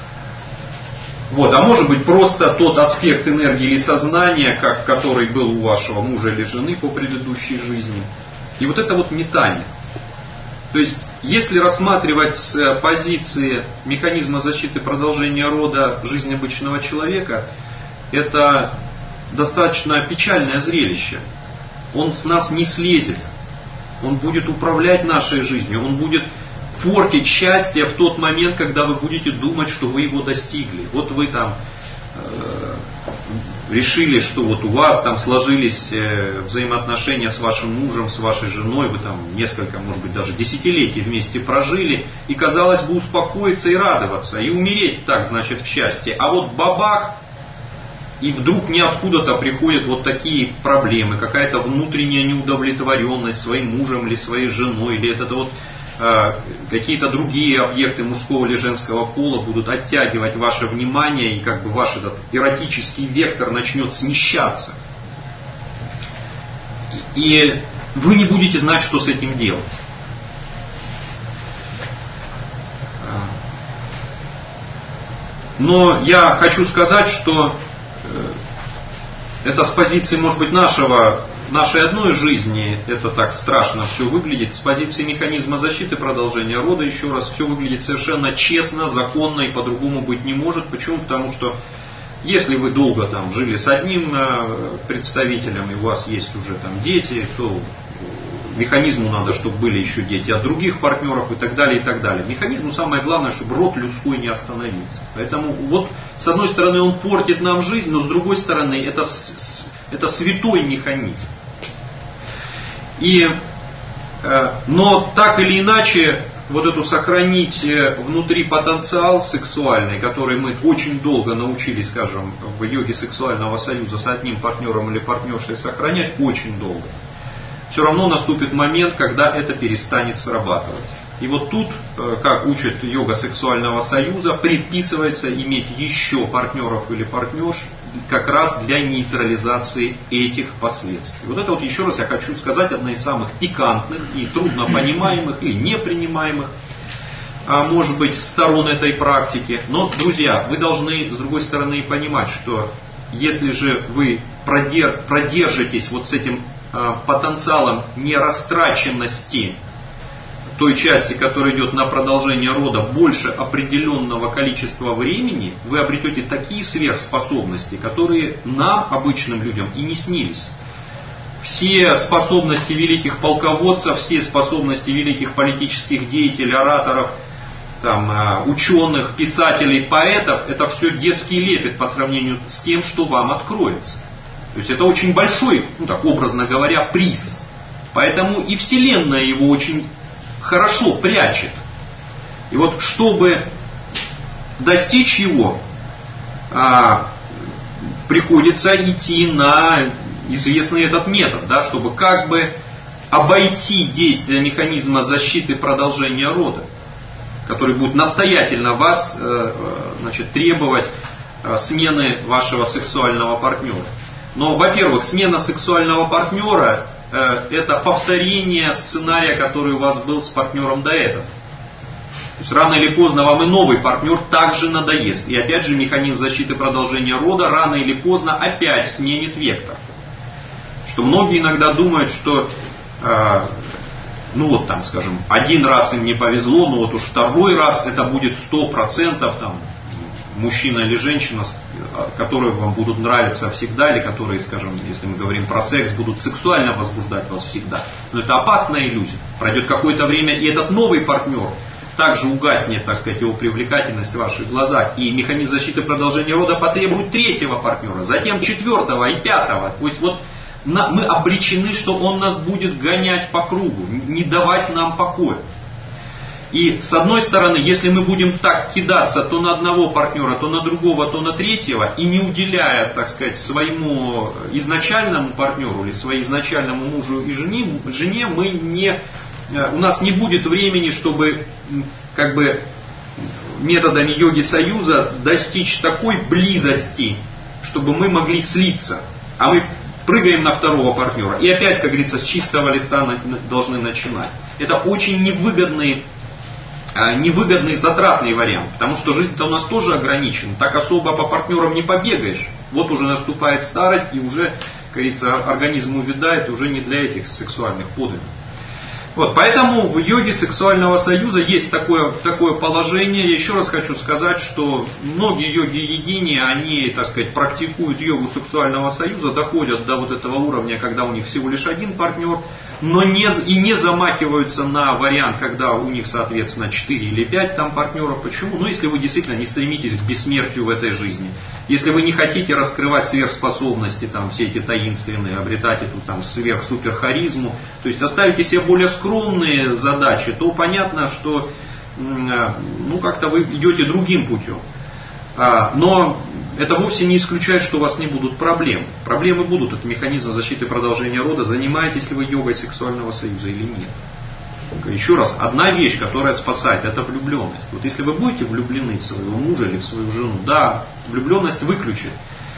А может быть просто тот аспект энергии или сознания, который был у вашего мужа или жены по предыдущей жизни. И это метание. То есть, если рассматривать с позиции механизма защиты продолжения рода жизни обычного человека, это достаточно печальное зрелище. Он с нас не слезет. Он будет управлять нашей жизнью. Он будет портить счастье в тот момент, когда вы будете думать, что вы его достигли. Вы решили, что у вас сложились взаимоотношения с вашим мужем, с вашей женой, вы несколько, может быть, даже десятилетий вместе прожили, и, казалось бы, успокоиться и радоваться, и умереть в счастье. А бабах, и вдруг ниоткуда-то приходят такие проблемы, какая-то внутренняя неудовлетворенность своим мужем или своей женой, или какие-то другие объекты мужского или женского пола будут оттягивать ваше внимание, и ваш этот эротический вектор начнет смещаться. И вы не будете знать, что с этим делать. Но я хочу сказать, что это с позиции, может быть, нашей одной жизни это так страшно все выглядит. С позиции механизма защиты продолжения рода, еще раз, все выглядит совершенно честно, законно и по-другому быть не может. Почему? Потому что если вы долго жили с одним представителем, и у вас есть уже дети, то механизму надо, чтобы были еще дети от других партнеров и так далее, и так далее. Механизму самое главное, чтобы род людской не остановился. Поэтому с одной стороны он портит нам жизнь, но с другой стороны это святой механизм. Но так или иначе вот эту сохранить внутри потенциал сексуальный, который мы очень долго научились, скажем, в йоге сексуального союза с одним партнером или партнершей сохранять очень долго, все равно наступит момент, когда это перестанет срабатывать. И вот тут, как учит йога сексуального союза, предписывается иметь еще партнеров или партнерш как раз для нейтрализации этих последствий. Вот это вот, еще раз я хочу сказать, одна из самых пикантных и трудно понимаемых или непринимаемых, может быть, сторон этой практики. Но, друзья, вы должны, с другой стороны, понимать, что если же вы продержитесь вот с этим потенциалом нерастраченности той части, которая идет на продолжение рода, больше определенного количества времени, вы обретете такие сверхспособности, которые нам, обычным людям, и не снились. Все способности великих полководцев, все способности великих политических деятелей, ораторов, ученых, писателей, поэтов, это все детский лепет по сравнению с тем, что вам откроется. То есть это очень большой, образно говоря, приз. Поэтому и Вселенная его очень хорошо прячет. И вот чтобы достичь его, приходится идти на известный этот метод, чтобы как бы обойти действие механизма защиты продолжения рода, который будет настоятельно вас требовать смены вашего сексуального партнера. Но, во-первых, смена сексуального партнера это повторение сценария, который у вас был с партнером до этого. То есть рано или поздно вам и новый партнер также надоест. И опять же механизм защиты продолжения рода рано или поздно опять сменит вектор. Что многие иногда думают, что один раз им не повезло, но вот уж второй раз это будет 100% мужчина или женщина, которые вам будут нравиться всегда, или которые, скажем, если мы говорим про секс, будут сексуально возбуждать вас всегда. Но это опасная иллюзия. Пройдет какое-то время, и этот новый партнер также угаснет, его привлекательность в ваших глазах. И механизм защиты продолжения рода потребует третьего партнера, затем четвертого и пятого. То есть мы обречены, что он нас будет гонять по кругу, не давать нам покоя. И с одной стороны, если мы будем так кидаться то на одного партнера, то на другого, то на третьего, и не уделяя, своему изначальному партнеру или своему изначальному мужу и жене, у нас не будет времени, чтобы методами йоги союза достичь такой близости, чтобы мы могли слиться. А мы прыгаем на второго партнера. И опять, как говорится, с чистого листа должны начинать. Это очень невыгодный затратный вариант, потому что жизнь-то у нас тоже ограничена, так особо по партнерам не побегаешь. Вот уже наступает старость, и уже, как говорится, организм увядает, уже не для этих сексуальных подвигов. Поэтому в йоге сексуального союза есть такое положение. Я еще раз хочу сказать, что многие йоги-йогини, они, практикуют йогу сексуального союза, доходят до вот этого уровня, когда у них всего лишь один партнер, но не замахиваются на вариант, когда у них, соответственно, 4 или 5 партнеров. Почему? Если вы действительно не стремитесь к бессмертию в этой жизни, если вы не хотите раскрывать сверхспособности, все эти таинственные, обретать эту сверх-супер-харизму, то есть оставите себе более скромные задачи, то понятно, что как-то вы идете другим путем. Но это вовсе не исключает, что у вас не будут проблем. Проблемы будут, это механизм защиты продолжения рода, занимаетесь ли вы йогой сексуального союза или нет. Еще раз, одна вещь, которая спасает, это влюбленность. Если вы будете влюблены в своего мужа или в свою жену, да, влюбленность выключит.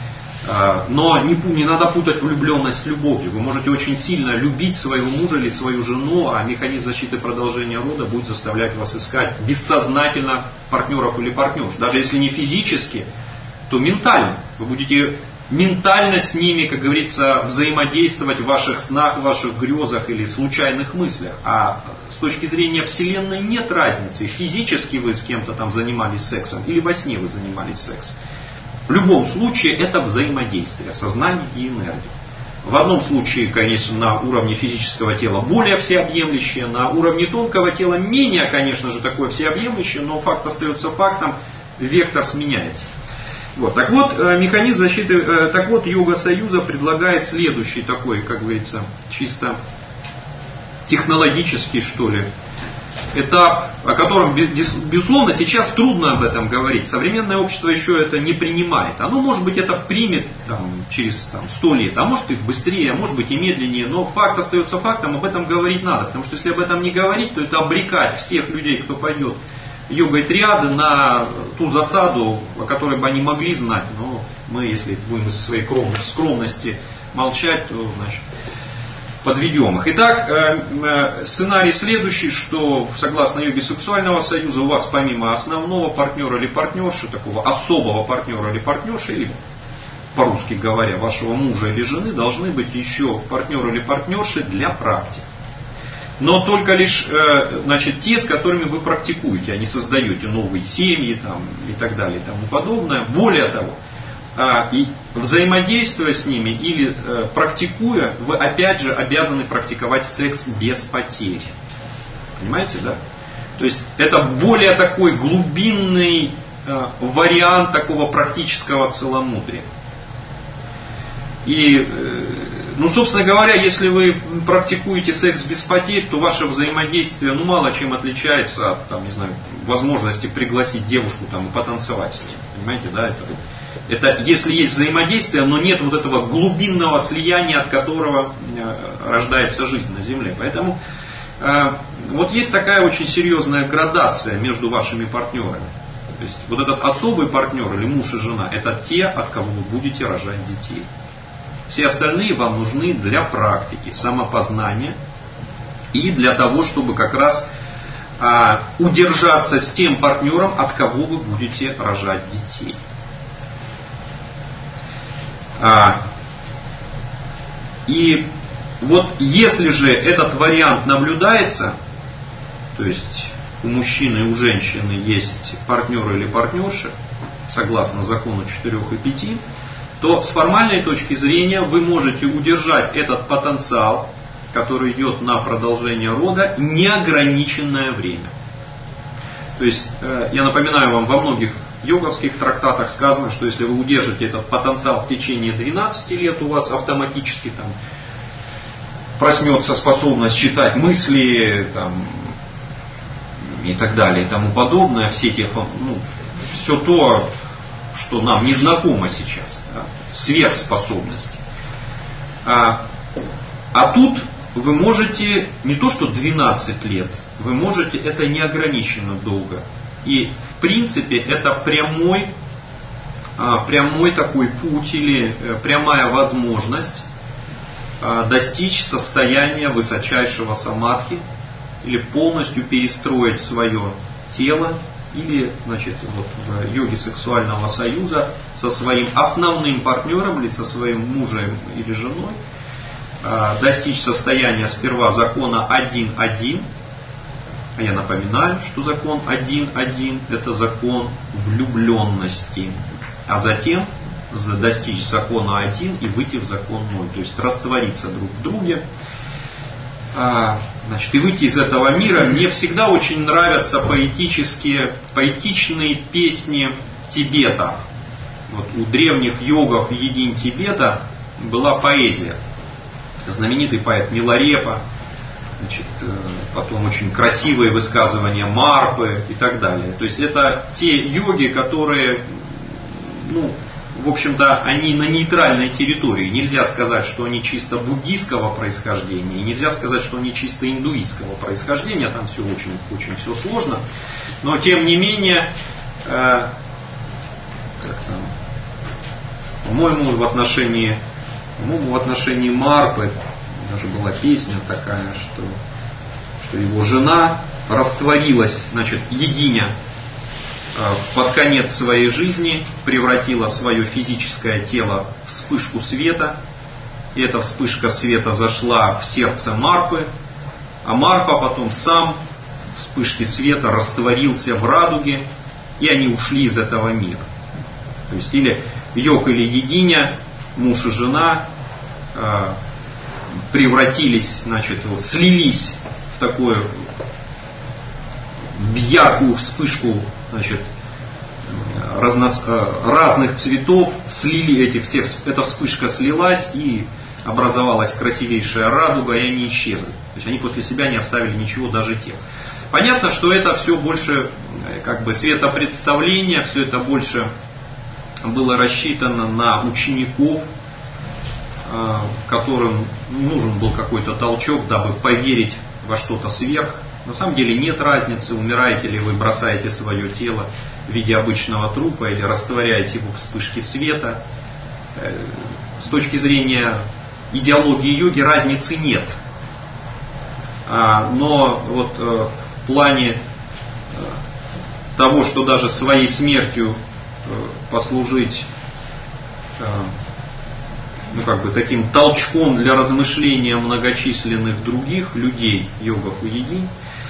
Но не надо путать влюбленность с любовью. Вы можете очень сильно любить своего мужа или свою жену, а механизм защиты продолжения рода будет заставлять вас искать бессознательно партнеров или партнерш. Даже если не физически, то ментально. Вы будете ментально с ними, как говорится, взаимодействовать в ваших снах, в ваших грезах или случайных мыслях. А с точки зрения Вселенной нет разницы, физически вы с кем-то занимались сексом или во сне вы занимались сексом. В любом случае это взаимодействие, сознание и энергия. В одном случае, конечно, на уровне физического тела более всеобъемлющее, на уровне тонкого тела менее, конечно же, такое всеобъемлющее, но факт остается фактом, вектор сменяется. Механизм защиты, йога союза предлагает следующий такой, как говорится, чисто технологический, этап, о котором, безусловно, сейчас трудно об этом говорить. Современное общество еще это не принимает. Оно, может быть, это примет через 100 лет, а может и быстрее, а может быть и медленнее. Но факт остается фактом, об этом говорить надо. Потому что если об этом не говорить, то это обрекать всех людей, кто пойдет йогой триады, на ту засаду, о которой бы они могли знать. Но мы, если будем из своей скромности молчать, то, значит, подведем их. Итак, сценарий следующий, что согласно йоге сексуального союза у вас помимо основного партнера или партнерши, такого особого партнера или партнерши, или по-русски говоря, вашего мужа или жены, должны быть еще партнеры или партнерши для практик. Но только лишь те, с которыми вы практикуете, а не создаете новые семьи и так далее и тому подобное. Более того, и взаимодействуя с ними или практикуя, вы опять же обязаны практиковать секс без потерь. Понимаете, да? То есть это более такой глубинный вариант такого практического целомудрия. И, собственно говоря, если вы практикуете секс без потерь, то ваше взаимодействие мало чем отличается от возможности пригласить девушку и потанцевать с ней. Понимаете, да? Это если есть взаимодействие, но нет вот этого глубинного слияния, от которого рождается жизнь на Земле. Поэтому вот есть такая очень серьезная градация между вашими партнерами. То есть вот этот особый партнер или муж и жена, это те, от кого вы будете рожать детей. Все остальные вам нужны для практики, самопознания и для того, чтобы как раз удержаться с тем партнером, от кого вы будете рожать детей. И вот если же этот вариант наблюдается, то есть у мужчины и у женщины есть партнер или партнерша, согласно закону 4 и 5, то с формальной точки зрения вы можете удержать этот потенциал, который идет на продолжение рода, неограниченное время. То есть, я напоминаю вам, во многих йоговских трактатах сказано, что если вы удержите этот потенциал в течение 12 лет, у вас автоматически проснется способность читать мысли и так далее и тому подобное, все то, что нам не знакомо сейчас, сверхспособности. А тут вы можете не то что 12 лет, вы можете это неограниченно долго. И в принципе это прямой такой путь или прямая возможность достичь состояния высочайшего самадхи или полностью перестроить свое тело или в йоге сексуального союза со своим основным партнером или со своим мужем или женой достичь состояния сперва закона 1-1. А я напоминаю, что закон 1-1 это закон влюбленности. А затем достичь закона 1 и выйти в закон 0. То есть раствориться друг в друге. И выйти из этого мира. Мне всегда очень нравятся поэтичные песни Тибета. Вот у древних йогов йогинь Тибета была поэзия. Знаменитый поэт Миларепа, потом очень красивые высказывания Марпы и так далее. То есть это те йоги, которые, в общем-то, они на нейтральной территории. Нельзя сказать, что они чисто буддийского происхождения, и нельзя сказать, что они чисто индуистского происхождения. Там все очень все сложно. Но тем не менее, по-моему, в отношении Марпы даже была песня такая, что его жена растворилась, йогиня под конец своей жизни превратила свое физическое тело в вспышку света, и эта вспышка света зашла в сердце Марпы, а Марпа потом сам в вспышке света растворился в радуге, и они ушли из этого мира. То есть или йог или йогиня, муж и жена превратились, слились в такую яркую вспышку, разных цветов, эта вспышка слилась и образовалась красивейшая радуга, и они исчезли. То есть они после себя не оставили ничего, даже тел. Понятно, что это все больше как бы светопредставление, все это больше было рассчитано на учеников, которым нужен был какой-то толчок, дабы поверить во что-то сверх. На самом деле нет разницы, умираете ли вы, бросаете свое тело в виде обычного трупа или растворяете его в вспышке света. С точки зрения идеологии йоги разницы нет. Но вот в плане того, что даже своей смертью послужить таким толчком для размышления многочисленных других людей, йогов и йогинь,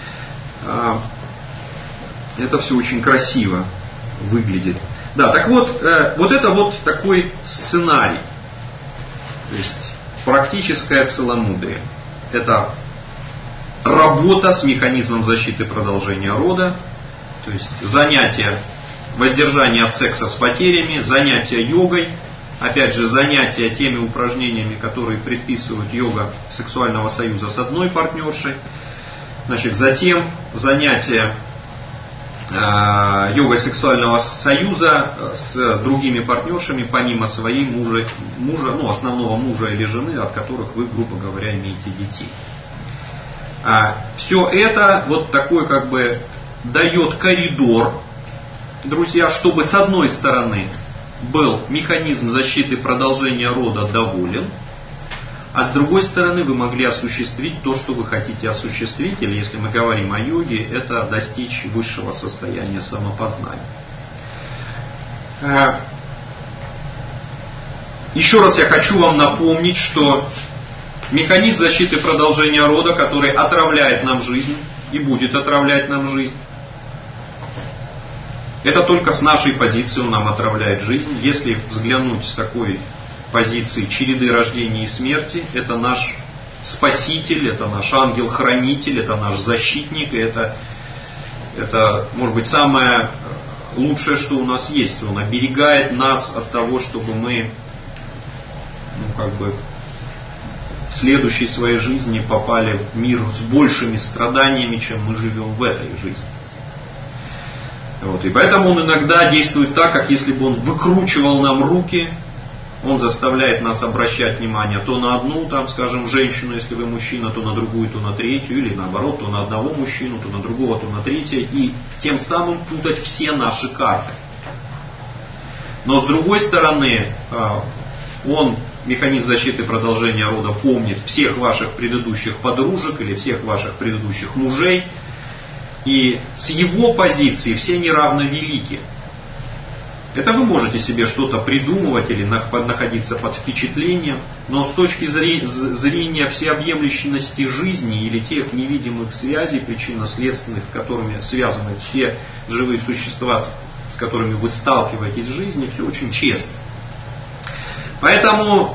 это все очень красиво выглядит. Да, так вот, вот это вот такой сценарий. То есть практическое целомудрие. Это работа с механизмом защиты продолжения рода, то есть занятие, воздержание от секса с потерями, занятие йогой, опять же занятие теми упражнениями, которые предписывают йога сексуального союза с одной партнершей, значит, затем занятие йогой сексуального союза с другими партнершами, помимо своей мужа, основного мужа или жены, от которых вы, грубо говоря, имеете детей. Все это вот такой как бы дает коридор, друзья, чтобы с одной стороны был механизм защиты продолжения рода доволен, а с другой стороны вы могли осуществить то, что вы хотите осуществить, или если мы говорим о йоге, это достичь высшего состояния самопознания. Еще раз я хочу вам напомнить, что механизм защиты продолжения рода, который отравляет нам жизнь и будет отравлять нам жизнь, это только с нашей позиции он нам отравляет жизнь. Если взглянуть с такой позиции череды рождения и смерти, это наш спаситель, это наш ангел-хранитель, это наш защитник, это может быть самое лучшее, что у нас есть. Он оберегает нас от того, чтобы мы в следующей своей жизни попали в мир с большими страданиями, чем мы живем в этой жизни. Вот. И поэтому он иногда действует так, как если бы он выкручивал нам руки, он заставляет нас обращать внимание то на одну, женщину, если вы мужчина, то на другую, то на третью, или наоборот, то на одного мужчину, то на другого, то на третье, и тем самым путать все наши карты. Но с другой стороны, он, механизм защиты продолжения рода, помнит всех ваших предыдущих подружек или всех ваших предыдущих мужей, и с его позиции все неравно велики. Это вы можете себе что-то придумывать или находиться под впечатлением, но с точки зрения всеобъемлющности жизни или тех невидимых связей, причинно-следственных, которыми связаны все живые существа, с которыми вы сталкиваетесь в жизни, все очень честно. Поэтому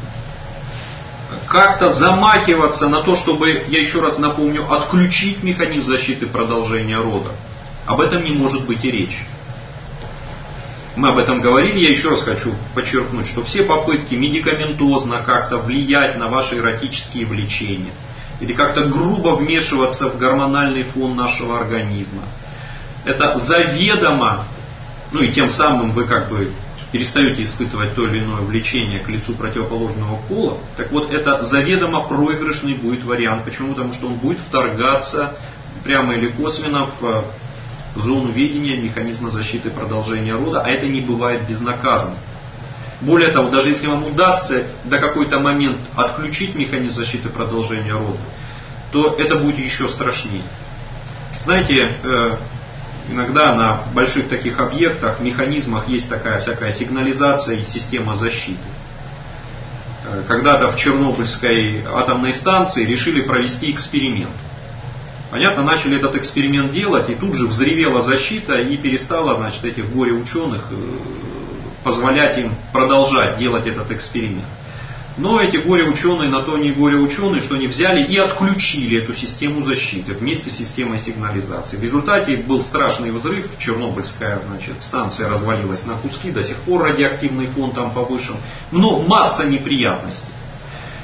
как-то замахиваться на то, чтобы, я еще раз напомню, отключить механизм защиты продолжения рода, об этом не может быть и речи. Мы об этом говорили, я еще раз хочу подчеркнуть, что все попытки медикаментозно как-то влиять на ваши эротические влечения или как-то грубо вмешиваться в гормональный фон нашего организма, это заведомо, и тем самым вы перестаете испытывать то или иное влечение к лицу противоположного пола, так вот это заведомо проигрышный будет вариант. Почему? Потому что он будет вторгаться прямо или косвенно в зону видения механизма защиты продолжения рода, а это не бывает безнаказанно. Более того, даже если вам удастся до какой-то момент отключить механизм защиты продолжения рода, то это будет еще страшнее. Знаете, иногда на больших таких объектах, механизмах есть такая всякая сигнализация и система защиты. Когда-то в Чернобыльской атомной станции решили провести эксперимент. Понятно, начали этот эксперимент делать, и тут же взревела защита и перестала, этих горе-ученых позволять им продолжать делать этот эксперимент. Но эти горе-ученые на то не горе-ученые, что они взяли и отключили эту систему защиты вместе с системой сигнализации. В результате был страшный взрыв, Чернобыльская станция развалилась на куски, до сих пор радиоактивный фон там повышен, но масса неприятностей.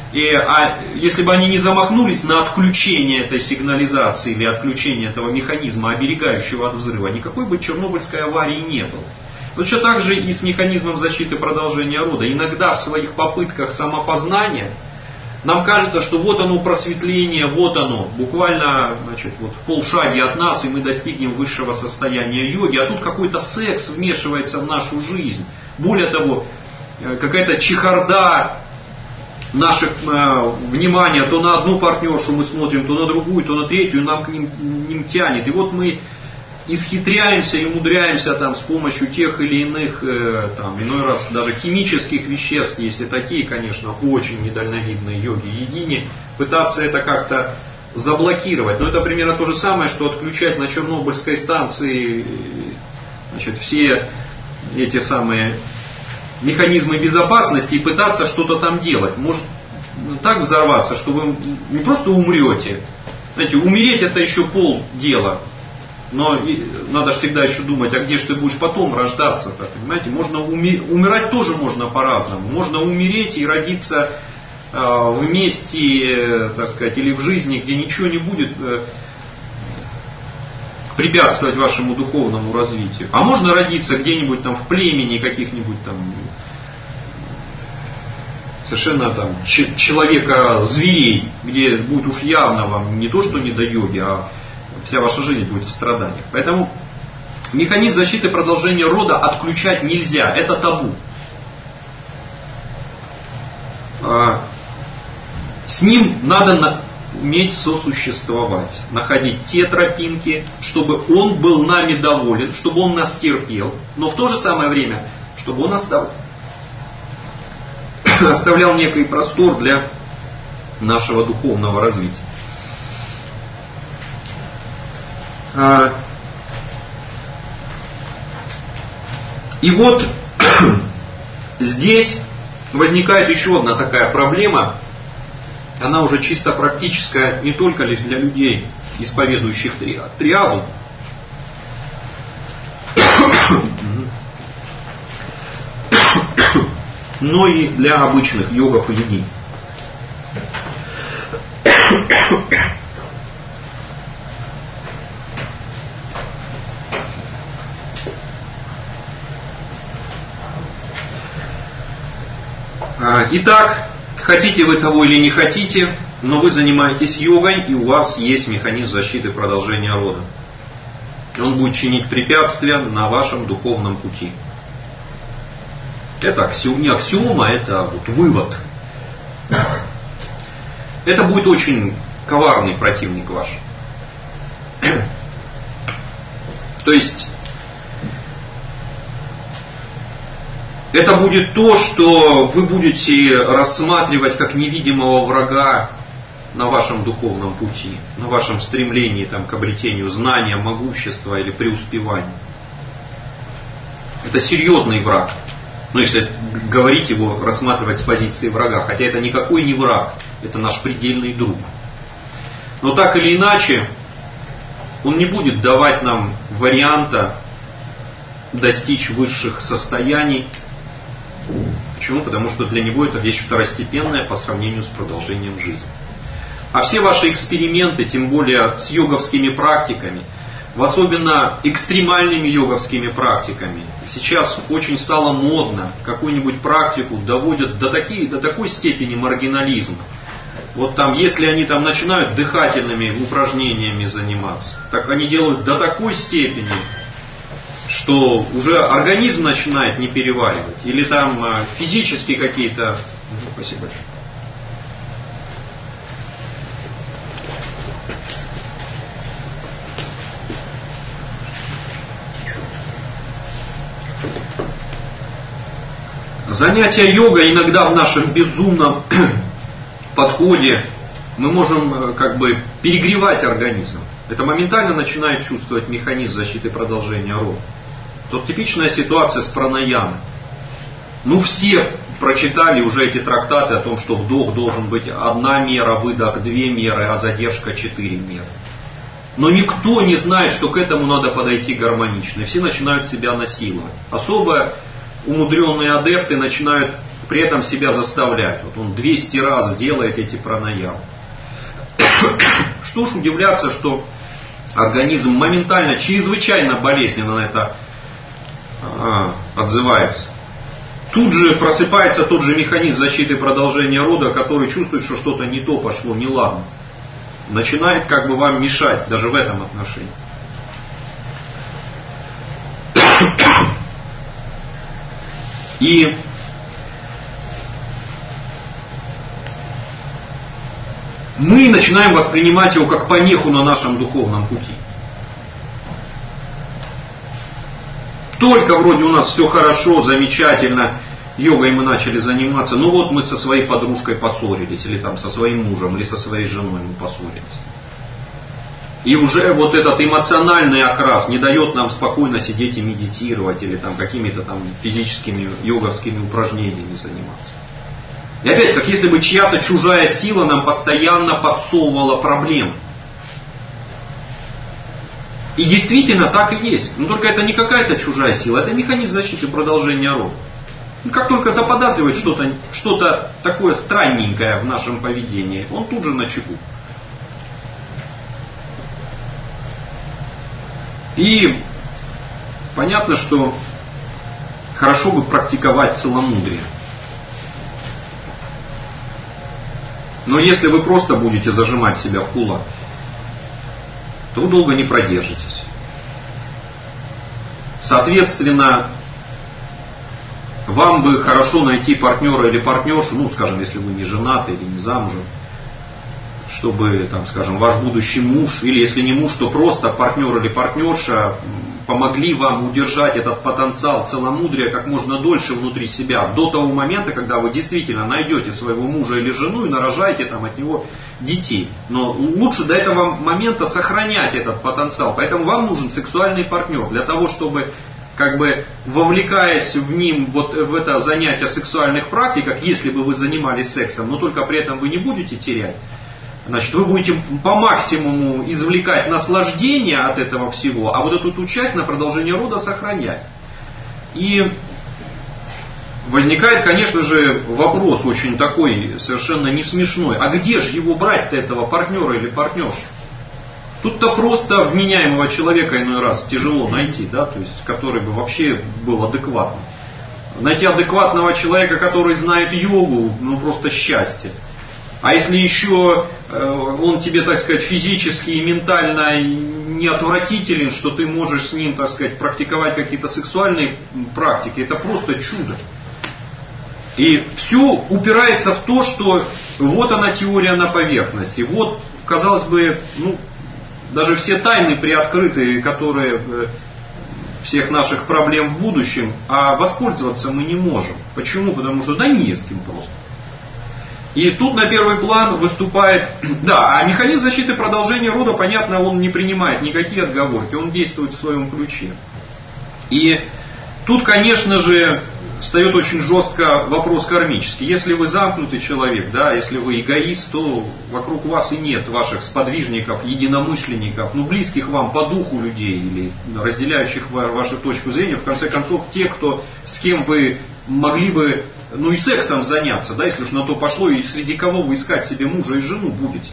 Если бы они не замахнулись на отключение этой сигнализации или отключение этого механизма, оберегающего от взрыва, никакой бы Чернобыльской аварии не было. Точно так же и с механизмом защиты продолжения рода. Иногда в своих попытках самопознания нам кажется, что вот оно просветление, вот оно, буквально вот в полшаги от нас, и мы достигнем высшего состояния йоги, а тут какой-то секс вмешивается в нашу жизнь. Более того, какая-то чехарда наших внимания то на одну партнершу мы смотрим, то на другую, то на третью, и нам к ним тянет. И вот мы исхитряемся и умудряемся там с помощью тех или иных, иной раз даже химических веществ, если такие, конечно, очень недальновидные йоги-йогини, пытаться это как-то заблокировать. Но это примерно то же самое, что отключать на Чернобыльской станции все эти самые механизмы безопасности и пытаться что-то там делать. Может так взорваться, что вы не просто умрете. Знаете, умереть это еще полдела. Но надо же всегда еще думать, а где же ты будешь потом рождаться-то, понимаете? Можно умирать тоже можно по-разному. Можно умереть и родиться вместе, так сказать, или в жизни, где ничего не будет препятствовать вашему духовному развитию. А можно родиться где-нибудь там в племени каких-нибудь там совершенно там человека-зверей, где будет уж явно вам не то, что не до йоги, а вся ваша жизнь будет в страданиях. Поэтому механизм защиты продолжения рода отключать нельзя. Это табу. С ним надо уметь сосуществовать. Находить те тропинки, чтобы он был нами доволен, чтобы он нас терпел. Но в то же самое время, чтобы он оставлял некий простор для нашего духовного развития. И вот здесь возникает еще одна такая проблема. Она уже чисто практическая, не только лишь для людей, исповедующих триаду, но и для обычных йогов и йогинь. Итак, хотите вы того или не хотите, но вы занимаетесь йогой, и у вас есть механизм защиты продолжения рода. Он будет чинить препятствия на вашем духовном пути. Это не аксиома, это вот вывод. Это будет очень коварный противник ваш. То есть это будет то, что вы будете рассматривать как невидимого врага на вашем духовном пути, на вашем стремлении к обретению знания, могущества или преуспевания. Это серьезный враг. Если говорить его, рассматривать с позиции врага. Хотя это никакой не враг, это наш предельный друг. Но так или иначе, он не будет давать нам варианта достичь высших состояний. Почему? Потому что для него это вещь второстепенная по сравнению с продолжением жизни. А все ваши эксперименты, тем более с йоговскими практиками, особенно экстремальными йоговскими практиками, сейчас очень стало модно, какую-нибудь практику доводят до такой степени маргинализма. Вот там, если они там начинают дыхательными упражнениями заниматься, так они делают до такой степени, что уже организм начинает не переваривать. Или там физически какие-то... Спасибо большое. Занятия йогой иногда в нашем безумном подходе мы можем перегревать организм. Это моментально начинает чувствовать механизм защиты продолжения рода. Тут типичная ситуация с пранаямой. Все прочитали уже эти трактаты о том, что вдох должен быть 1 мера, выдох 2 меры, а задержка 4 меры. Но никто не знает, что к этому надо подойти гармонично. И все начинают себя насиловать. Особо умудренные адепты начинают при этом себя заставлять. Вот он 200 раз делает эти пранаямы. Что ж удивляться, что организм моментально, чрезвычайно болезненно на это отзывается. Тут же просыпается тот же механизм защиты продолжения рода, который чувствует, что что-то не то пошло, неладно. Начинает как бы вам мешать, даже в этом отношении. И мы начинаем воспринимать его как помеху на нашем духовном пути. Только вроде у нас все хорошо, замечательно, йогой мы начали заниматься, ну вот мы со своей подружкой поссорились, или там со своим мужем, или со своей женой мы поссорились. И уже вот этот эмоциональный окрас не дает нам спокойно сидеть и медитировать, или там какими-то там физическими йоговскими упражнениями заниматься. И опять, как если бы чья-то чужая сила нам постоянно подсовывала проблемы. И действительно так и есть. Но только это не какая-то чужая сила, это механизм защиты продолжения рода. И как только заподозривает что-то такое странненькое в нашем поведении, он тут же начеку. И понятно, что хорошо бы практиковать целомудрие. Но если вы просто будете зажимать себя в кулак, то вы долго не продержитесь. Соответственно, вам бы хорошо найти партнера или партнершу, ну, скажем, если вы не женаты или не замужем, чтобы, там, скажем, ваш будущий муж, или если не муж, то просто партнер или партнерша помогли вам удержать этот потенциал целомудрия как можно дольше внутри себя, до того момента, когда вы действительно найдете своего мужа или жену и нарожаете там от него детей. Но лучше до этого момента сохранять этот потенциал. Поэтому вам нужен сексуальный партнер для того, чтобы, как бы, вовлекаясь в ним вот в это занятие сексуальных практиках, если бы вы занимались сексом, но только при этом вы не будете терять, значит, вы будете по максимуму извлекать наслаждение от этого всего, а вот эту часть на продолжение рода сохранять. И возникает, конечно же, вопрос очень такой совершенно не смешной. А где же его брать-то, этого партнера или партнершу? Тут-то просто вменяемого человека иной раз тяжело найти, да, то есть, который бы вообще был адекватным. Найти адекватного человека, который знает йогу, ну просто счастье. А если еще он тебе, так сказать, физически и ментально не отвратителен, что ты можешь с ним, так сказать, практиковать какие-то сексуальные практики, это просто чудо. И все упирается в то, что вот она теория на поверхности. Вот, казалось бы, ну, даже все тайны приоткрыты, которые всех наших проблем в будущем, а воспользоваться мы не можем. Почему? Потому что да не с кем просто. И тут на первый план выступает, да, а механизм защиты продолжения рода, понятно, он не принимает никакие отговорки, он действует в своем ключе. И тут, конечно же, встает очень жестко вопрос кармический. Если вы замкнутый человек, да, если вы эгоист, то вокруг вас и нет ваших сподвижников, единомышленников, ну, близких вам по духу людей или разделяющих вашу точку зрения, в конце концов, те, с кем вы могли бы, ну, и сексом заняться, да, если уж на то пошло, и среди кого вы искать себе мужа и жену будете.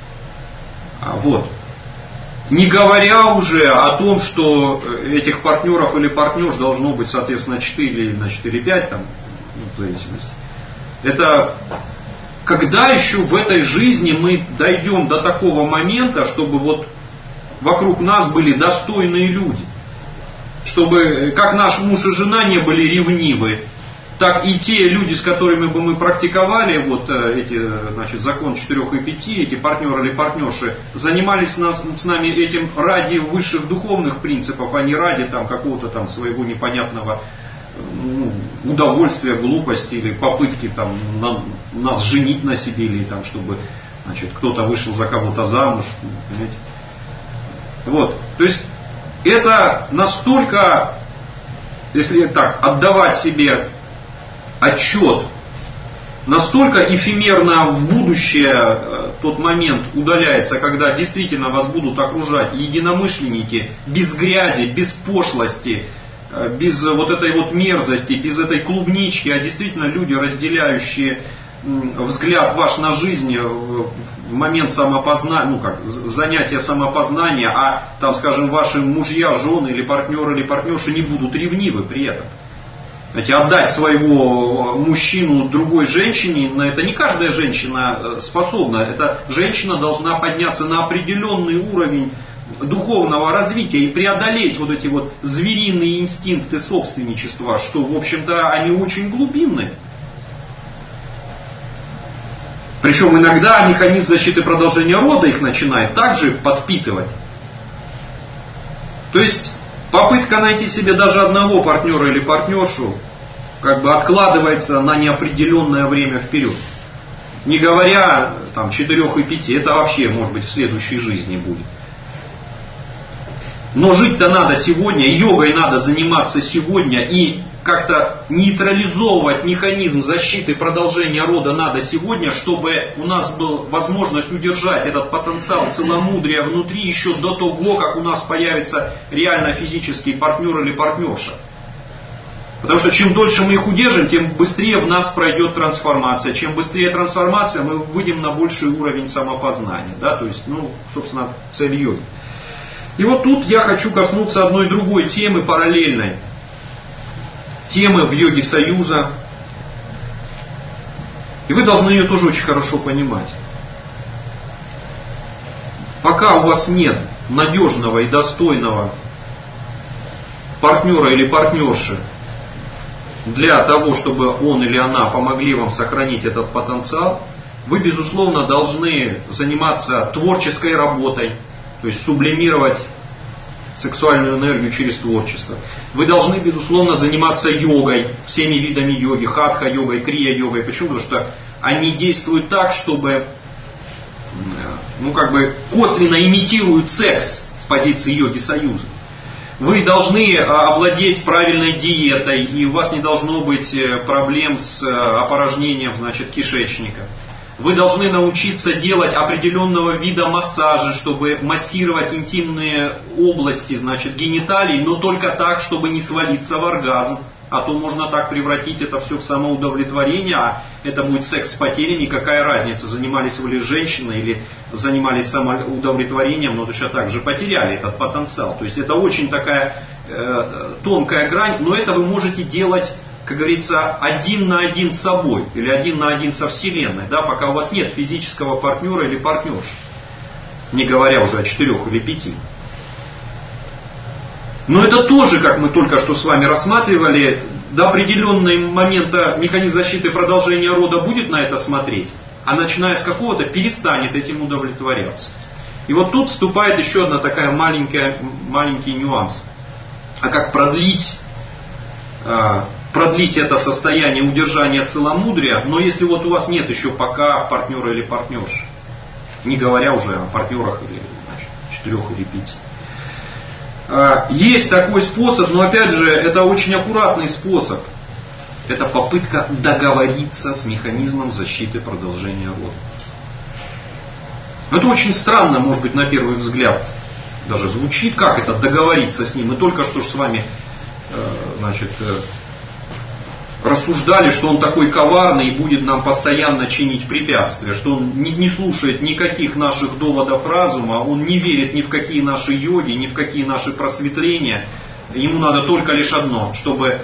Вот. Не говоря уже о том, что этих партнеров или партнерш должно быть, соответственно, 4 или на 4-5, там, в зависимости. Это когда еще в этой жизни мы дойдем до такого момента, чтобы вот вокруг нас были достойные люди. Чтобы как наш муж и жена не были ревнивы, так и те люди, с которыми бы мы практиковали вот эти, значит, закон 4 и 5, эти партнеры или партнерши, занимались с нами этим ради высших духовных принципов, а не ради там какого-то там своего непонятного удовольствия, глупости или попытки там нас женить на себе, или там, чтобы, значит, кто-то вышел за кого-то замуж, понимаете? Вот, то есть это настолько, если так, отдавать себе отчет, настолько эфемерно в будущее тот момент удаляется, когда действительно вас будут окружать единомышленники без грязи, без пошлости, без вот этой вот мерзости, без этой клубнички, а действительно люди, разделяющие взгляд ваш на жизнь в момент самопознания, занятия самопознания, а там, скажем, ваши мужья, жены или партнеры или партнерши не будут ревнивы при этом. Знаете, отдать своего мужчину другой женщине, на это не каждая женщина способна. Эта женщина должна подняться на определенный уровень духовного развития и преодолеть вот эти вот звериные инстинкты собственничества, что, в общем-то, они очень глубинные. Причем иногда механизм защиты продолжения рода их начинает также подпитывать. То есть попытка найти себе даже одного партнера или партнершу как бы откладывается на неопределенное время вперед. Не говоря там 4 и 5, это вообще может быть в следующей жизни будет. Но жить-то надо сегодня, йогой надо заниматься сегодня, и как-то нейтрализовывать механизм защиты продолжения рода надо сегодня, чтобы у нас была возможность удержать этот потенциал целомудрия внутри еще до того, как у нас появится реально физический партнер или партнерша. Потому что чем дольше мы их удержим, тем быстрее в нас пройдет трансформация. Чем быстрее трансформация, мы выйдем на больший уровень самопознания. Да? То есть, собственно, цель йоги. И вот тут я хочу коснуться одной другой темы, параллельной. Темы в йоге союза. И вы должны ее тоже очень хорошо понимать. Пока у вас нет надежного и достойного партнера или партнерши для того, чтобы он или она помогли вам сохранить этот потенциал, вы, безусловно, должны заниматься творческой работой, то есть сублимировать сексуальную энергию через творчество. Вы должны, безусловно, заниматься йогой, всеми видами йоги, хатха-йогой, крия-йогой. Почему? Потому что они действуют так, чтобы, косвенно имитируют секс с позиции йоги союза. Вы должны овладеть правильной диетой, и у вас не должно быть проблем с опорожнением, кишечника. Вы должны научиться делать определенного вида массажа, чтобы массировать интимные области, гениталий, но только так, чтобы не свалиться в оргазм. А то можно так превратить это все в самоудовлетворение, а это будет секс с потерей, никакая разница, занимались вы ли женщиной или занимались самоудовлетворением, но точно так же потеряли этот потенциал. То есть это очень такая тонкая грань, но это вы можете делать, как говорится, один на один с собой или один на один со Вселенной, да, пока у вас нет физического партнера или партнерши, не говоря уже о 4 или 5. Но это тоже, как мы только что с вами рассматривали, до определенного момента механизм защиты продолжения рода будет на это смотреть, а начиная с какого-то перестанет этим удовлетворяться. И вот тут вступает еще одна такая маленький нюанс. А как продлить это состояние удержания целомудрия, но если вот у вас нет еще пока партнера или партнерши, не говоря уже о партнерах или 4 или 5. Есть такой способ, но опять же, это очень аккуратный способ. Это попытка договориться с механизмом защиты продолжения рода. Это очень странно, может быть, на первый взгляд даже звучит, как это договориться с ним. Мы только что с вами рассуждали, что он такой коварный и будет нам постоянно чинить препятствия, что он не слушает никаких наших доводов разума, он не верит ни в какие наши йоги, ни в какие наши просветления. Ему надо только лишь одно, чтобы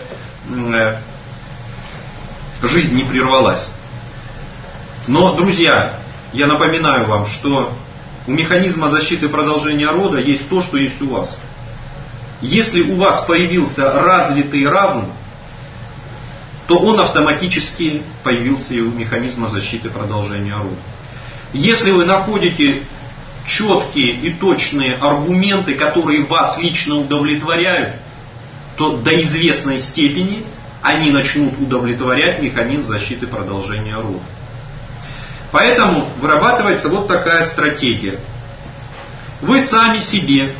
жизнь не прервалась. Но, друзья, я напоминаю вам, что у механизма защиты продолжения рода есть то, что есть у вас. Если у вас появился развитый разум, то он автоматически появился и у механизма защиты продолжения рода. Если вы находите четкие и точные аргументы, которые вас лично удовлетворяют, то до известной степени они начнут удовлетворять механизм защиты продолжения рода. Поэтому вырабатывается вот такая стратегия. Вы сами себе,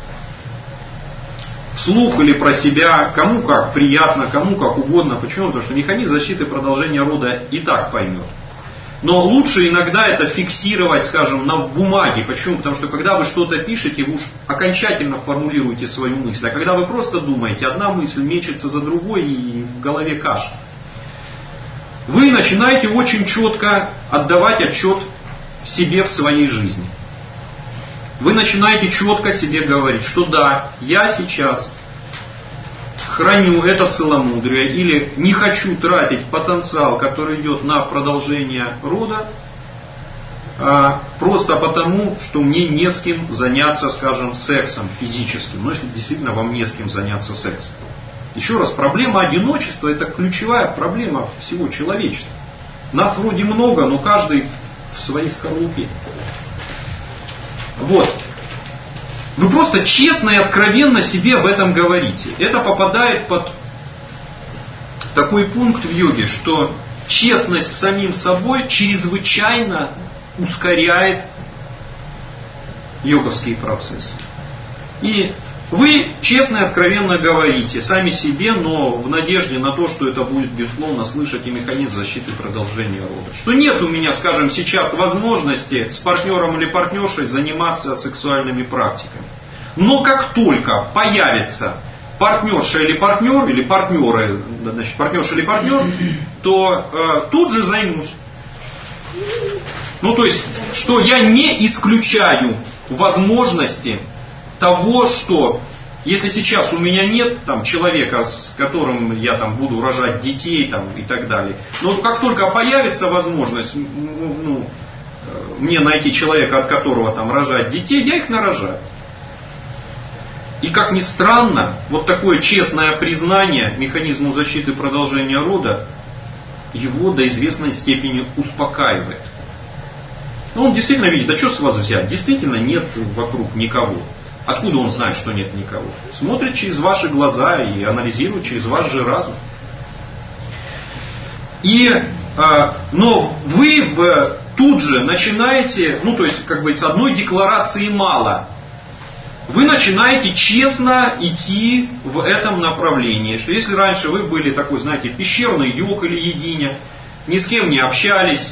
вслух или про себя, кому как приятно, кому как угодно. Почему? Потому что механизм защиты продолжения рода и так поймет. Но лучше иногда это фиксировать, скажем, на бумаге. Почему? Потому что когда вы что-то пишете, вы уж окончательно формулируете свою мысль. А когда вы просто думаете, одна мысль мечется за другой и в голове каша. Вы начинаете очень четко отдавать отчет себе в своей жизни. Вы начинаете четко себе говорить, что да, я сейчас храню это целомудрие или не хочу тратить потенциал, который идет на продолжение рода, просто потому, что мне не с кем заняться, скажем, сексом физическим. Но если действительно вам не с кем заняться сексом. Еще раз, проблема одиночества — это ключевая проблема всего человечества. Нас вроде много, но каждый в своей скорлупе. Вот. Вы просто честно и откровенно себе об этом говорите. Это попадает под такой пункт в йоге, что честность с самим собой чрезвычайно ускоряет йоговский процесс. И вы честно и откровенно говорите сами себе, но в надежде на то, что это будет, безусловно, слышать и механизм защиты продолжения рода. Что нет у меня, скажем, сейчас возможности с партнером или партнершей заниматься сексуальными практиками. Но как только появится партнерша или партнер, или партнеры, значит, партнерша или партнер, то тут же займусь. Ну, то есть, что я не исключаю возможности того, что если сейчас у меня нет там человека, с которым я там буду рожать детей там, и так далее, но как только появится возможность мне найти человека, от которого там рожать детей, я их нарожаю. И как ни странно, вот такое честное признание механизму защиты продолжения рода его до известной степени успокаивает. Но он действительно видит, а что с вас взять? Действительно нет вокруг никого. Откуда он знает, что нет никого? Смотрит через ваши глаза и анализирует через ваш же разум. Но вы тут же начинаете, то есть, как говорится, одной декларации мало. Вы начинаете честно идти в этом направлении. Что если раньше вы были такой, знаете, пещерный йог или йогиня, ни с кем не общались,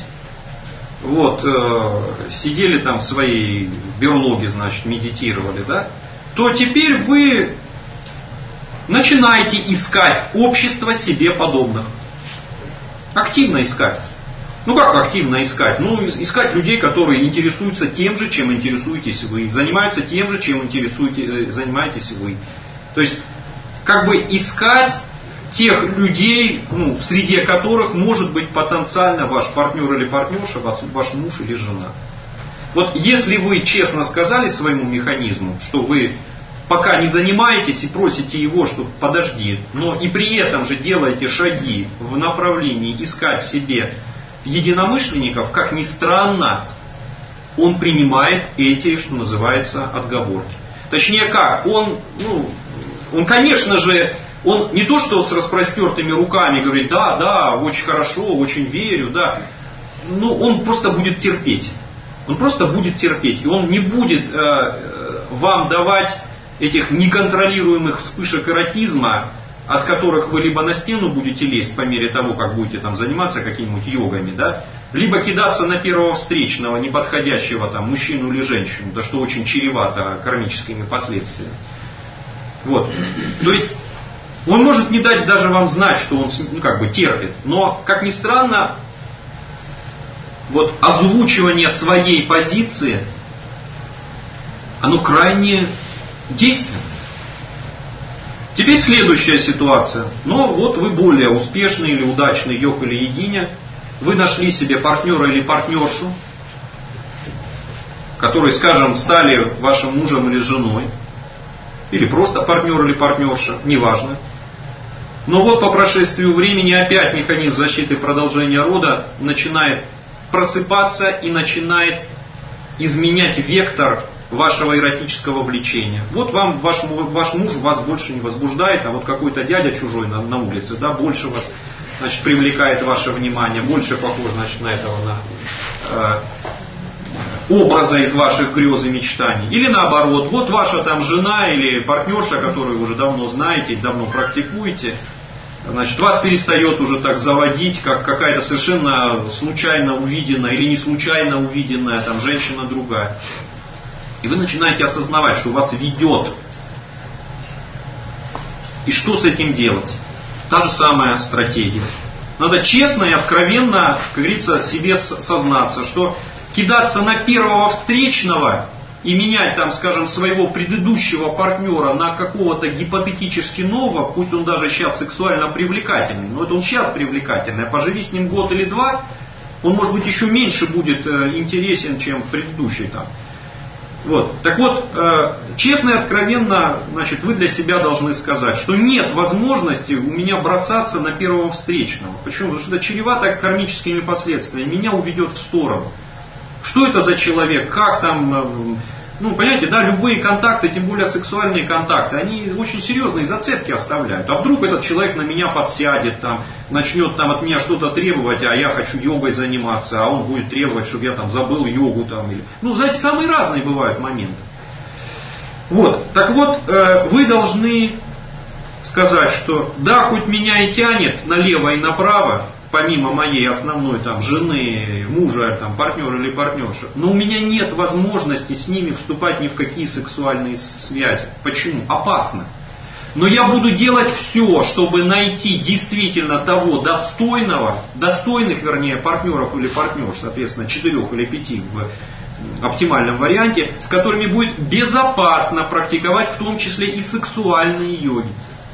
сидели там в своей берлоге, значит, медитировали, да, то теперь вы начинаете искать общество себе подобных. Активно искать. Как активно искать? Искать людей, которые интересуются тем же, чем интересуетесь вы, занимаются тем же, чем занимаетесь вы. То есть, искать тех людей, в среде которых может быть потенциально ваш партнер или партнерша, ваш муж или жена. Вот если вы честно сказали своему механизму, что вы пока не занимаетесь и просите его, что подожди, но и при этом же делаете шаги в направлении искать себе единомышленников, как ни странно, он принимает эти, что называется, отговорки. Точнее как, он, конечно же, он не то, что с распростертыми руками говорит, да, очень хорошо, очень верю, да. Он просто будет терпеть. Он просто будет терпеть. И он не будет вам давать этих неконтролируемых вспышек эротизма, от которых вы либо на стену будете лезть по мере того, как будете там заниматься какими-нибудь йогами, да, либо кидаться на первого встречного, неподходящего там мужчину или женщину, да, что очень чревато кармическими последствиями. То есть он может не дать даже вам знать, что он терпит, но, как ни странно, озвучивание своей позиции, оно крайне действенно. Теперь следующая ситуация. Вы более успешный или удачный йог или йогиня, вы нашли себе партнера или партнершу, которые, скажем, стали вашим мужем или женой, или просто партнер или партнерша, неважно. Но по прошествию времени опять механизм защиты продолжения рода начинает просыпаться и начинает изменять вектор вашего эротического влечения. Вам ваш муж вас больше не возбуждает, а какой-то дядя чужой на улице, да, больше вас, значит, привлекает ваше внимание, больше похож, значит, на этого образа из ваших грез и мечтаний. Или наоборот, ваша там жена или партнерша, которую вы уже давно знаете, давно практикуете, Значит, вас перестает уже так заводить, как какая-то совершенно случайно увиденная или не случайно увиденная там женщина другая. И вы начинаете осознавать, что вас ведет. И что с этим делать? Та же самая стратегия. Надо честно и откровенно, как говорится, себе сознаться, что кидаться на первого встречного и менять там, скажем, своего предыдущего партнера на какого-то гипотетически нового, пусть он даже сейчас сексуально привлекательный, но это он сейчас привлекательный, а поживи с ним год или два, он, может быть, еще меньше будет интересен, чем предыдущий там. Вот. Так вот, честно и откровенно, значит, вы для себя должны сказать, что нет возможности у меня бросаться на первого встречного. Почему? Потому что это чревато кармическими последствиями, меня уведет в сторону. Что это за человек, как там, ну, понимаете, да, любые контакты, тем более сексуальные контакты, они очень серьезные зацепки оставляют. А вдруг этот человек на меня подсядет, там, начнет там от меня что-то требовать, а я хочу йогой заниматься, а он будет требовать, чтобы я там забыл йогу там, или... Ну, знаете, самые разные бывают моменты. Вот, так вот, вы должны сказать, что да, хоть меня и тянет налево и направо, помимо моей основной там жены, мужа, там, партнера или партнерши, но у меня нет возможности с ними вступать ни в какие сексуальные связи. Почему? Опасно. Но я буду делать все, чтобы найти действительно того достойных, вернее, партнеров или партнерш, соответственно, 4 или 5 в оптимальном варианте, с которыми будет безопасно практиковать в том числе и сексуальные йоги.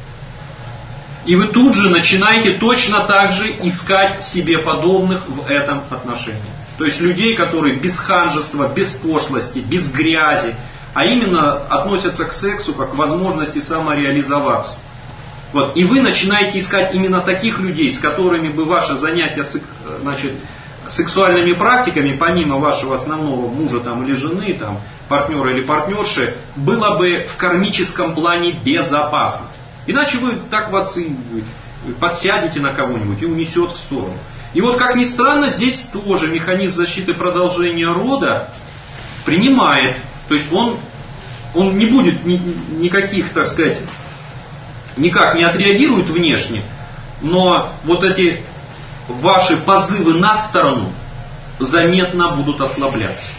И вы тут же начинаете точно так же искать себе подобных в этом отношении. То есть людей, которые без ханжества, без пошлости, без грязи, а именно относятся к сексу как к возможности самореализоваться. Вот. И вы начинаете искать именно таких людей, с которыми бы ваше занятие сексуальными практиками, помимо вашего основного мужа там, или жены, там, партнера или партнерши, было бы в кармическом плане безопасно. Иначе вы так вас и подсядете на кого-нибудь и унесет в сторону. И вот, как ни странно, здесь тоже механизм защиты продолжения рода принимает. То есть он не будет никаких, так сказать, никак не отреагирует внешне, но вот эти ваши позывы на сторону заметно будут ослабляться.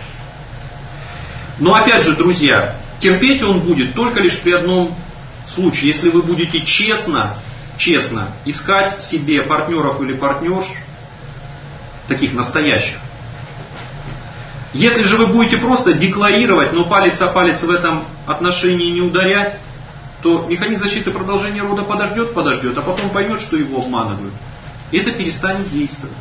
Но опять же, друзья, терпеть он будет только лишь при одном случае, если вы будете честно искать себе партнеров или партнерш, таких настоящих. Если же вы будете просто декларировать, но палец о палец в этом отношении не ударять, то механизм защиты продолжения рода подождет, а потом поймет, что его обманывают. И это перестанет действовать.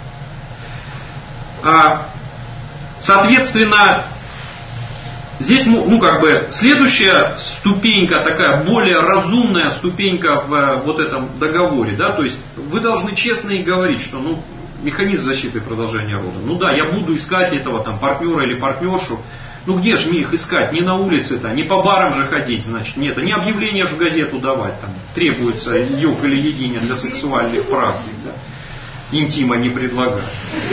Соответственно, здесь, следующая ступенька, такая более разумная ступенька в вот этом договоре, да, то есть вы должны честно и говорить, что, механизм защиты продолжения рода. Я буду искать этого там партнера или партнершу. Где же мне их искать? Не на улице-то, не по барам же ходить, значит, нет, не объявление же в газету давать, там, требуется йог или йогиня для сексуальных практик, да. Интима не предлагать.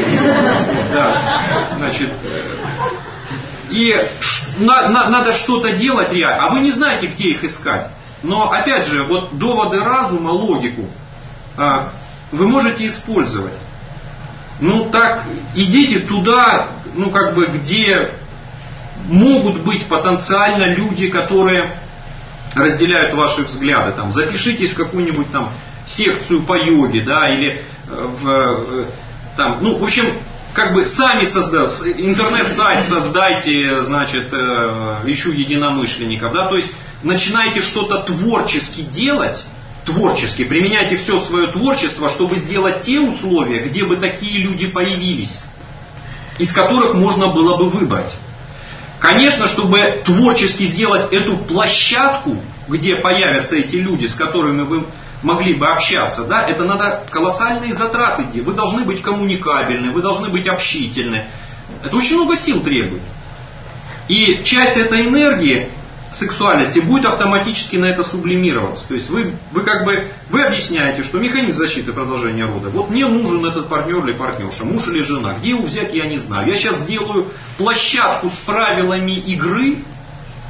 Да, значит, и надо что-то делать реально, а вы не знаете, где их искать. Но, опять же, вот доводы разума, логику вы можете использовать. Так, идите туда, где могут быть потенциально люди, которые разделяют ваши взгляды. Там, запишитесь в какую-нибудь там секцию по йоге, да, или сами создайте, интернет-сайт создайте, значит, ищу единомышленников, да, то есть начинайте что-то творчески делать, применяйте все свое творчество, чтобы сделать те условия, где бы такие люди появились, из которых можно было бы выбрать. Конечно, чтобы творчески сделать эту площадку, где появятся эти люди, с которыми вы могли бы общаться, да, это надо колоссальные затраты делать. Вы должны быть коммуникабельны, вы должны быть общительны. Это очень много сил требует. И часть этой энергии сексуальности будет автоматически на это сублимироваться. То есть вы объясняете, что механизм защиты продолжения рода. Вот мне нужен этот партнер или партнерша, муж или жена. Где его взять, я не знаю. Я сейчас сделаю площадку с правилами игры,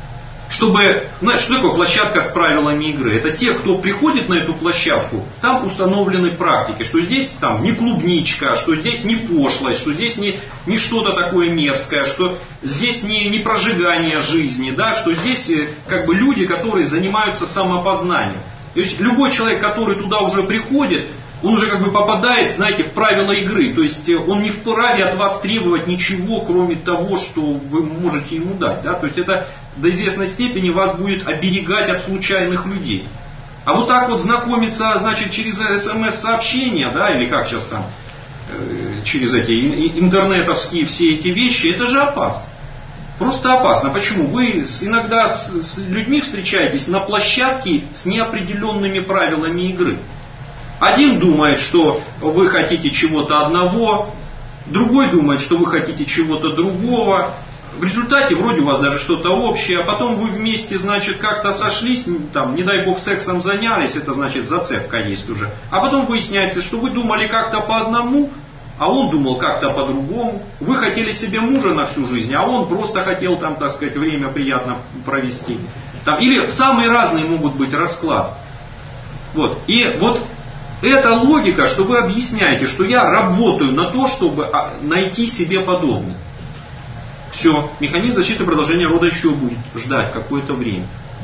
чтобы, знаете, что такое площадка с правилами игры? Это те, кто приходит на эту площадку, там установлены практики, что здесь там не клубничка, что здесь не пошлость, что здесь не что-то такое мерзкое, что здесь не прожигание жизни, да, что здесь как бы люди, которые занимаются самопознанием. То есть любой человек, который туда уже приходит, он уже как бы попадает, знаете, в правила игры. То есть он не вправе от вас требовать ничего, кроме того, что вы можете ему дать. Да? То есть это до известной степени вас будет оберегать от случайных людей. А вот так вот знакомиться, значит, через СМС-сообщения, да, или как сейчас там, через эти интернетовские все эти вещи, это же опасно. Просто опасно. Почему? Вы иногда с людьми встречаетесь на площадке с неопределенными правилами игры. Один думает, что вы хотите чего-то одного, другой думает, что вы хотите чего-то другого. В результате вроде у вас даже что-то общее, а потом вы вместе, значит, как-то сошлись, там, не дай бог, сексом занялись, это значит зацепка есть уже. А потом выясняется, что вы думали как-то по одному, а он думал как-то по-другому. Вы хотели себе мужа на всю жизнь, а он просто хотел там, так сказать, время приятно провести. Там, или самые разные могут быть расклады. Вот. И вот эта логика, что вы объясняете, что я работаю на то, чтобы найти себе подобное. Все, механизм защиты продолжения рода еще будет ждать какое-то время.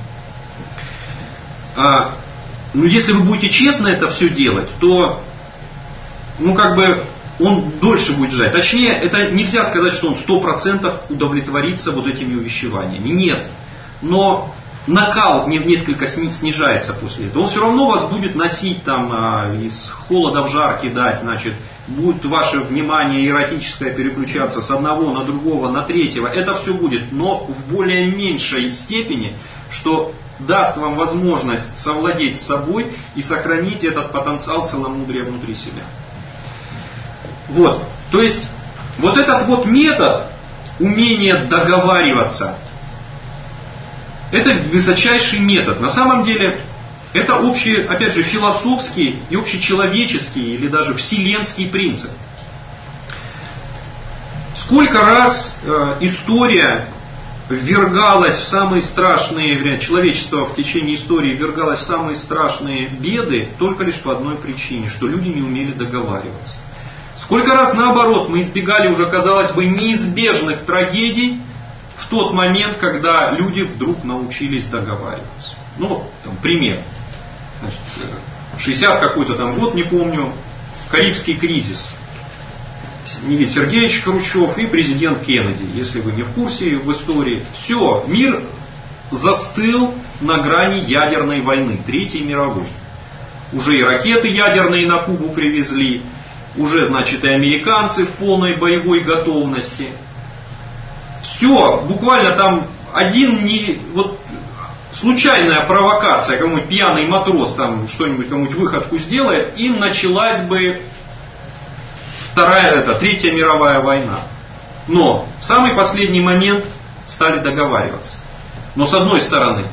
Но если вы будете честно это все делать, то, он дольше будет ждать. Точнее, это нельзя сказать, что он 100% удовлетворится вот этими увещеваниями. Нет. Но накал несколько снижается после этого. Он все равно вас будет носить там, из холода в жар кидать, значит, будет ваше внимание эротическое переключаться с одного на другого, на третьего. Это все будет, но в более меньшей степени, что даст вам возможность совладеть с собой и сохранить этот потенциал целомудрия внутри себя. Вот. То есть, вот этот вот метод умения договариваться, это высочайший метод. На самом деле, это общий, опять же, философский и общечеловеческий, или даже вселенский принцип. Сколько раз история ввергалась в самые страшные, человечество в течение истории ввергалось в самые страшные беды, только лишь по одной причине, что люди не умели договариваться. Сколько раз, наоборот, мы избегали уже, казалось бы, неизбежных трагедий, в тот момент, когда люди вдруг научились договариваться. Пример. 60 какой-то там год, не помню, Карибский кризис. Никита Сергеевич Хрущев и президент Кеннеди. Если вы не в курсе в истории. Все, мир застыл на грани ядерной войны, Третьей мировой. Уже и ракеты ядерные на Кубу привезли, уже, значит, и американцы в полной боевой готовности. Все, буквально там случайная провокация, кому-нибудь пьяный матрос там что-нибудь, кому-нибудь выходку сделает, и началась бы Третья мировая война. Но в самый последний момент стали договариваться. Но с одной стороны,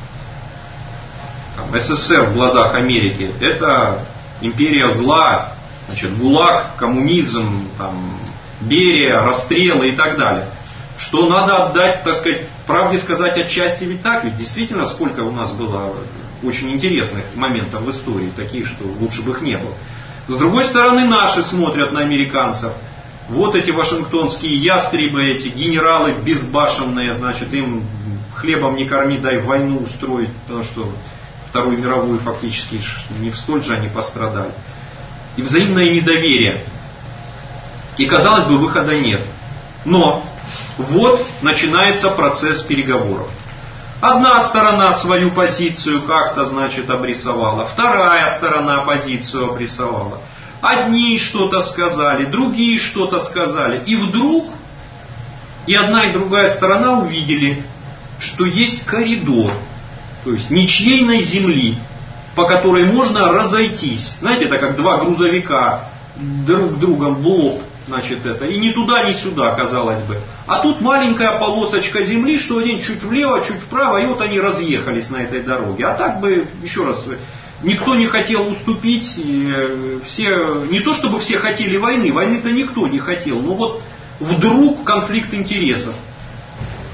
СССР в глазах Америки — это империя зла, значит, ГУЛАГ, коммунизм, Берия, расстрелы и так далее. Что надо отдать, так сказать, правде сказать отчасти ведь так, ведь действительно сколько у нас было очень интересных моментов в истории, такие, что лучше бы их не было. С другой стороны, наши смотрят на американцев. Вот эти вашингтонские ястребы, эти генералы безбашенные, значит, им хлебом не корми, дай войну устроить, потому что Вторую мировую фактически не в столь же они пострадали. И взаимное недоверие. И, казалось бы, выхода нет. Но вот начинается процесс переговоров. Одна сторона свою позицию как-то, значит, обрисовала, вторая сторона позицию обрисовала. Одни что-то сказали, другие что-то сказали. И вдруг и одна, и другая сторона увидели, что есть коридор, то есть ничейной земли, по которой можно разойтись. Знаете, это как два грузовика друг другом в лоб. Значит, и ни туда, ни сюда, казалось бы. А тут маленькая полосочка земли, что один чуть влево, чуть вправо, и вот они разъехались на этой дороге. А так бы, еще раз, никто не хотел уступить, все, не то чтобы все хотели войны, войны-то никто не хотел, но вот вдруг конфликт интересов.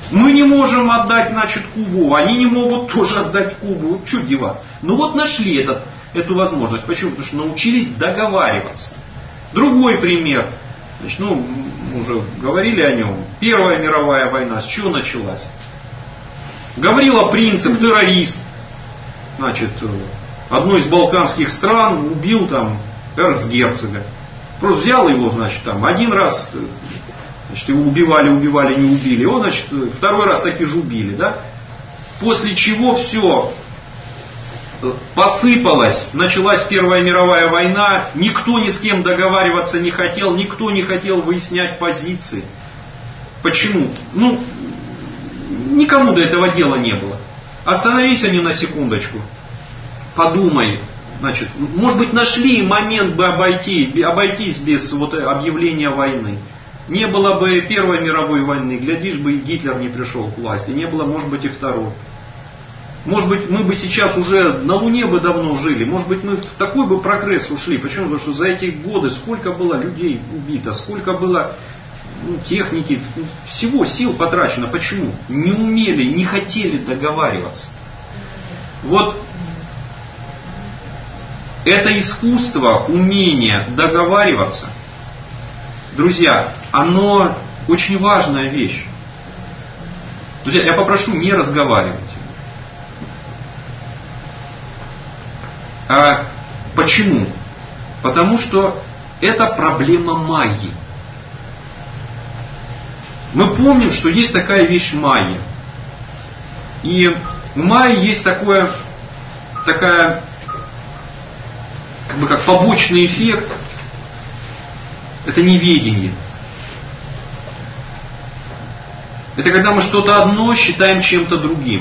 Мы не можем отдать, значит, Кубу, они не могут тоже отдать Кубу. Что деваться? Ну вот нашли эту возможность. Почему? Потому что научились договариваться. Другой пример. Значит, мы уже говорили о нем. Первая мировая война. С чего началась? Гаврила Принцип, террорист. Значит, одной из балканских стран убил там эрцгерцога. Просто взял его, значит, там один раз, значит, его убивали, не убили. Он, значит, второй раз таки же убили, да? После чего все посыпалось, началась Первая мировая война, никто ни с кем договариваться не хотел, никто не хотел выяснять позиции. Почему? Ну, никому до этого дела не было. Остановись они на секундочку, подумай. Значит, может быть, нашли момент бы обойтись без вот объявления войны. Не было бы Первой мировой войны, глядишь бы, и Гитлер не пришел к власти. Не было, может быть, и Второй. Может быть, мы бы сейчас уже на Луне бы давно жили. Может быть, мы в такой бы прогресс ушли. Почему? Потому что за эти годы сколько было людей убито, сколько было техники, всего сил потрачено. Почему? Не умели, не хотели договариваться. Вот это искусство, умение договариваться, друзья, оно очень важная вещь. Друзья, я попрошу не разговаривать. Почему? Потому что это проблема майи. Мы помним, что есть такая вещь майя. И в майе есть такая как побочный эффект, это неведение. Это когда мы что-то одно считаем чем-то другим.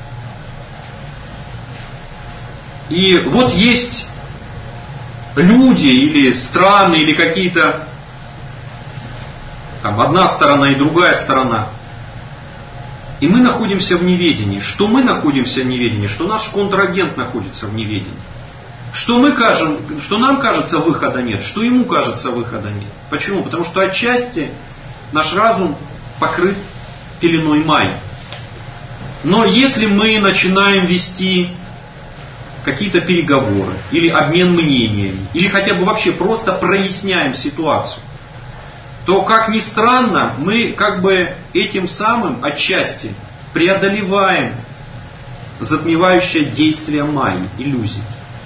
И вот есть люди или страны, или какие-то там одна сторона и другая сторона. И мы находимся в неведении. Что мы находимся в неведении, что наш контрагент находится в неведении. Что нам кажется, выхода нет, что ему кажется, выхода нет. Почему? Потому что отчасти наш разум покрыт пеленой майи. Но если мы начинаем вести какие-то переговоры, или обмен мнениями, или хотя бы вообще просто проясняем ситуацию, то, как ни странно, мы как бы этим самым отчасти преодолеваем затмевающее действие майи, иллюзий.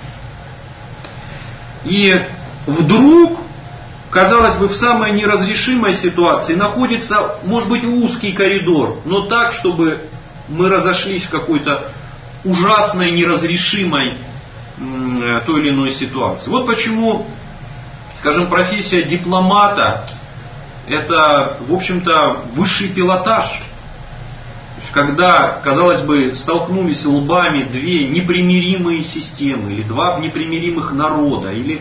И вдруг, казалось бы, в самой неразрешимой ситуации находится, может быть, узкий коридор, но так, чтобы мы разошлись в какой-то ужасной, неразрешимой той или иной ситуации. Вот почему, скажем, профессия дипломата — это, в общем-то, высший пилотаж. Когда, казалось бы, столкнулись лбами две непримиримые системы, или два непримиримых народа, или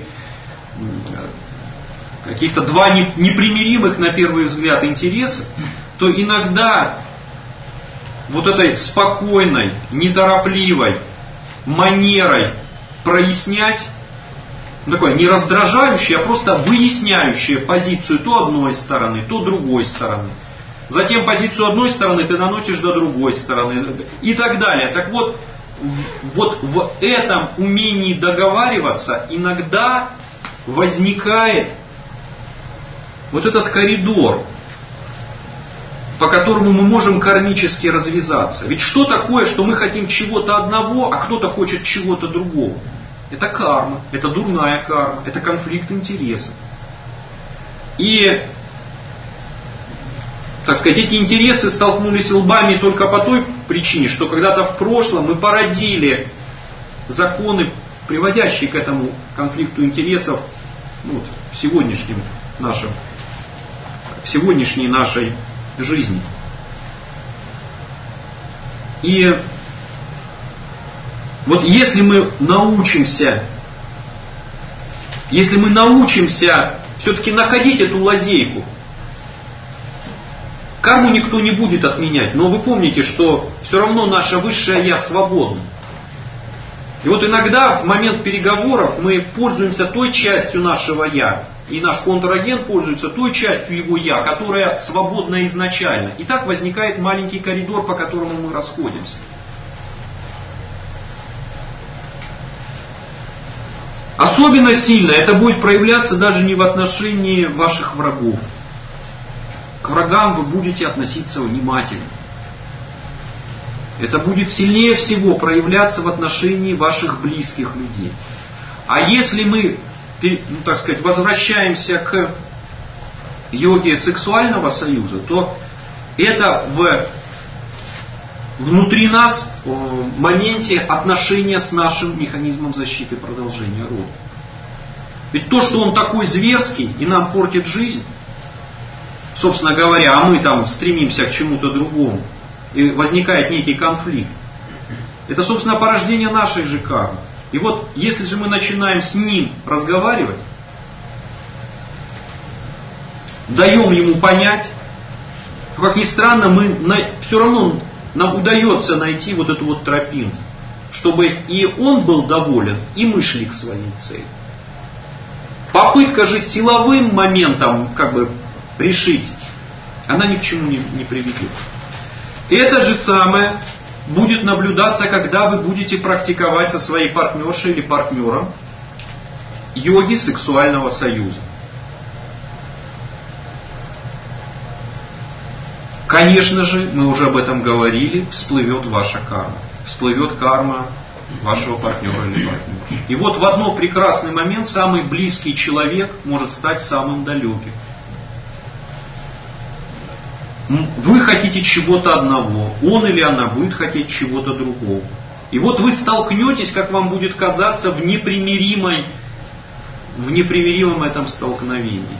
каких-то два непримиримых, на первый взгляд, интереса, то иногда вот этой спокойной, неторопливой манерой прояснять, такое не раздражающее, а просто выясняющее позицию то одной стороны, то другой стороны. Затем позицию одной стороны ты наносишь до другой стороны и так далее. Так вот в этом умении договариваться иногда возникает вот этот коридор, по которому мы можем кармически развязаться. Ведь что такое, что мы хотим чего-то одного, а кто-то хочет чего-то другого? Это карма, это дурная карма, это конфликт интересов. И, так сказать, эти интересы столкнулись лбами только по той причине, что когда-то в прошлом мы породили законы, приводящие к этому конфликту интересов в сегодняшней нашей жизни. И вот если мы научимся все-таки находить эту лазейку, карму никто не будет отменять, но вы помните, что все равно наше высшее Я свободно. И вот иногда в момент переговоров мы пользуемся той частью нашего Я, и наш контрагент пользуется той частью его «я», которая свободна изначально. И так возникает маленький коридор, по которому мы расходимся. Особенно сильно это будет проявляться даже не в отношении ваших врагов. К врагам вы будете относиться внимательно. Это будет сильнее всего проявляться в отношении ваших близких людей. А если мы, так сказать, возвращаемся к йоге сексуального союза, то это внутри нас в моменте отношения с нашим механизмом защиты продолжения рода. Ведь то, что он такой зверский и нам портит жизнь, собственно говоря, а мы там стремимся к чему-то другому, и возникает некий конфликт, это, собственно, порождение нашей же кармы. И вот, если же мы начинаем с ним разговаривать, даем ему понять, то, как ни странно, все равно нам удается найти вот эту вот тропинку, чтобы и он был доволен, и мы шли к своей цели. Попытка же силовым моментом решить, она ни к чему не приведет. Это же самое будет наблюдаться, когда вы будете практиковать со своей партнершей или партнером йоги сексуального союза. Конечно же, мы уже об этом говорили, всплывет ваша карма. Всплывет карма вашего партнера или партнерши. И вот в один прекрасный момент самый близкий человек может стать самым далеким. Вы хотите чего-то одного, он или она будет хотеть чего-то другого. И вот вы столкнетесь, как вам будет казаться, в непримиримом этом столкновении.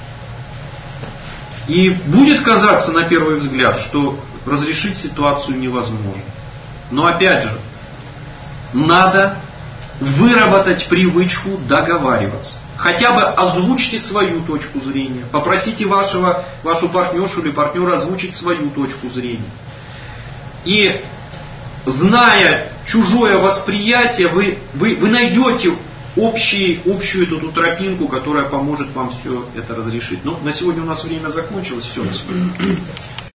И будет казаться на первый взгляд, что разрешить ситуацию невозможно. Но опять же, надо выработать привычку договариваться. Хотя бы озвучьте свою точку зрения. Попросите вашу партнершу или партнера озвучить свою точку зрения. И зная чужое восприятие, вы найдете общую эту тропинку, которая поможет вам все это разрешить. Но на сегодня у нас время закончилось. Все, до свидания.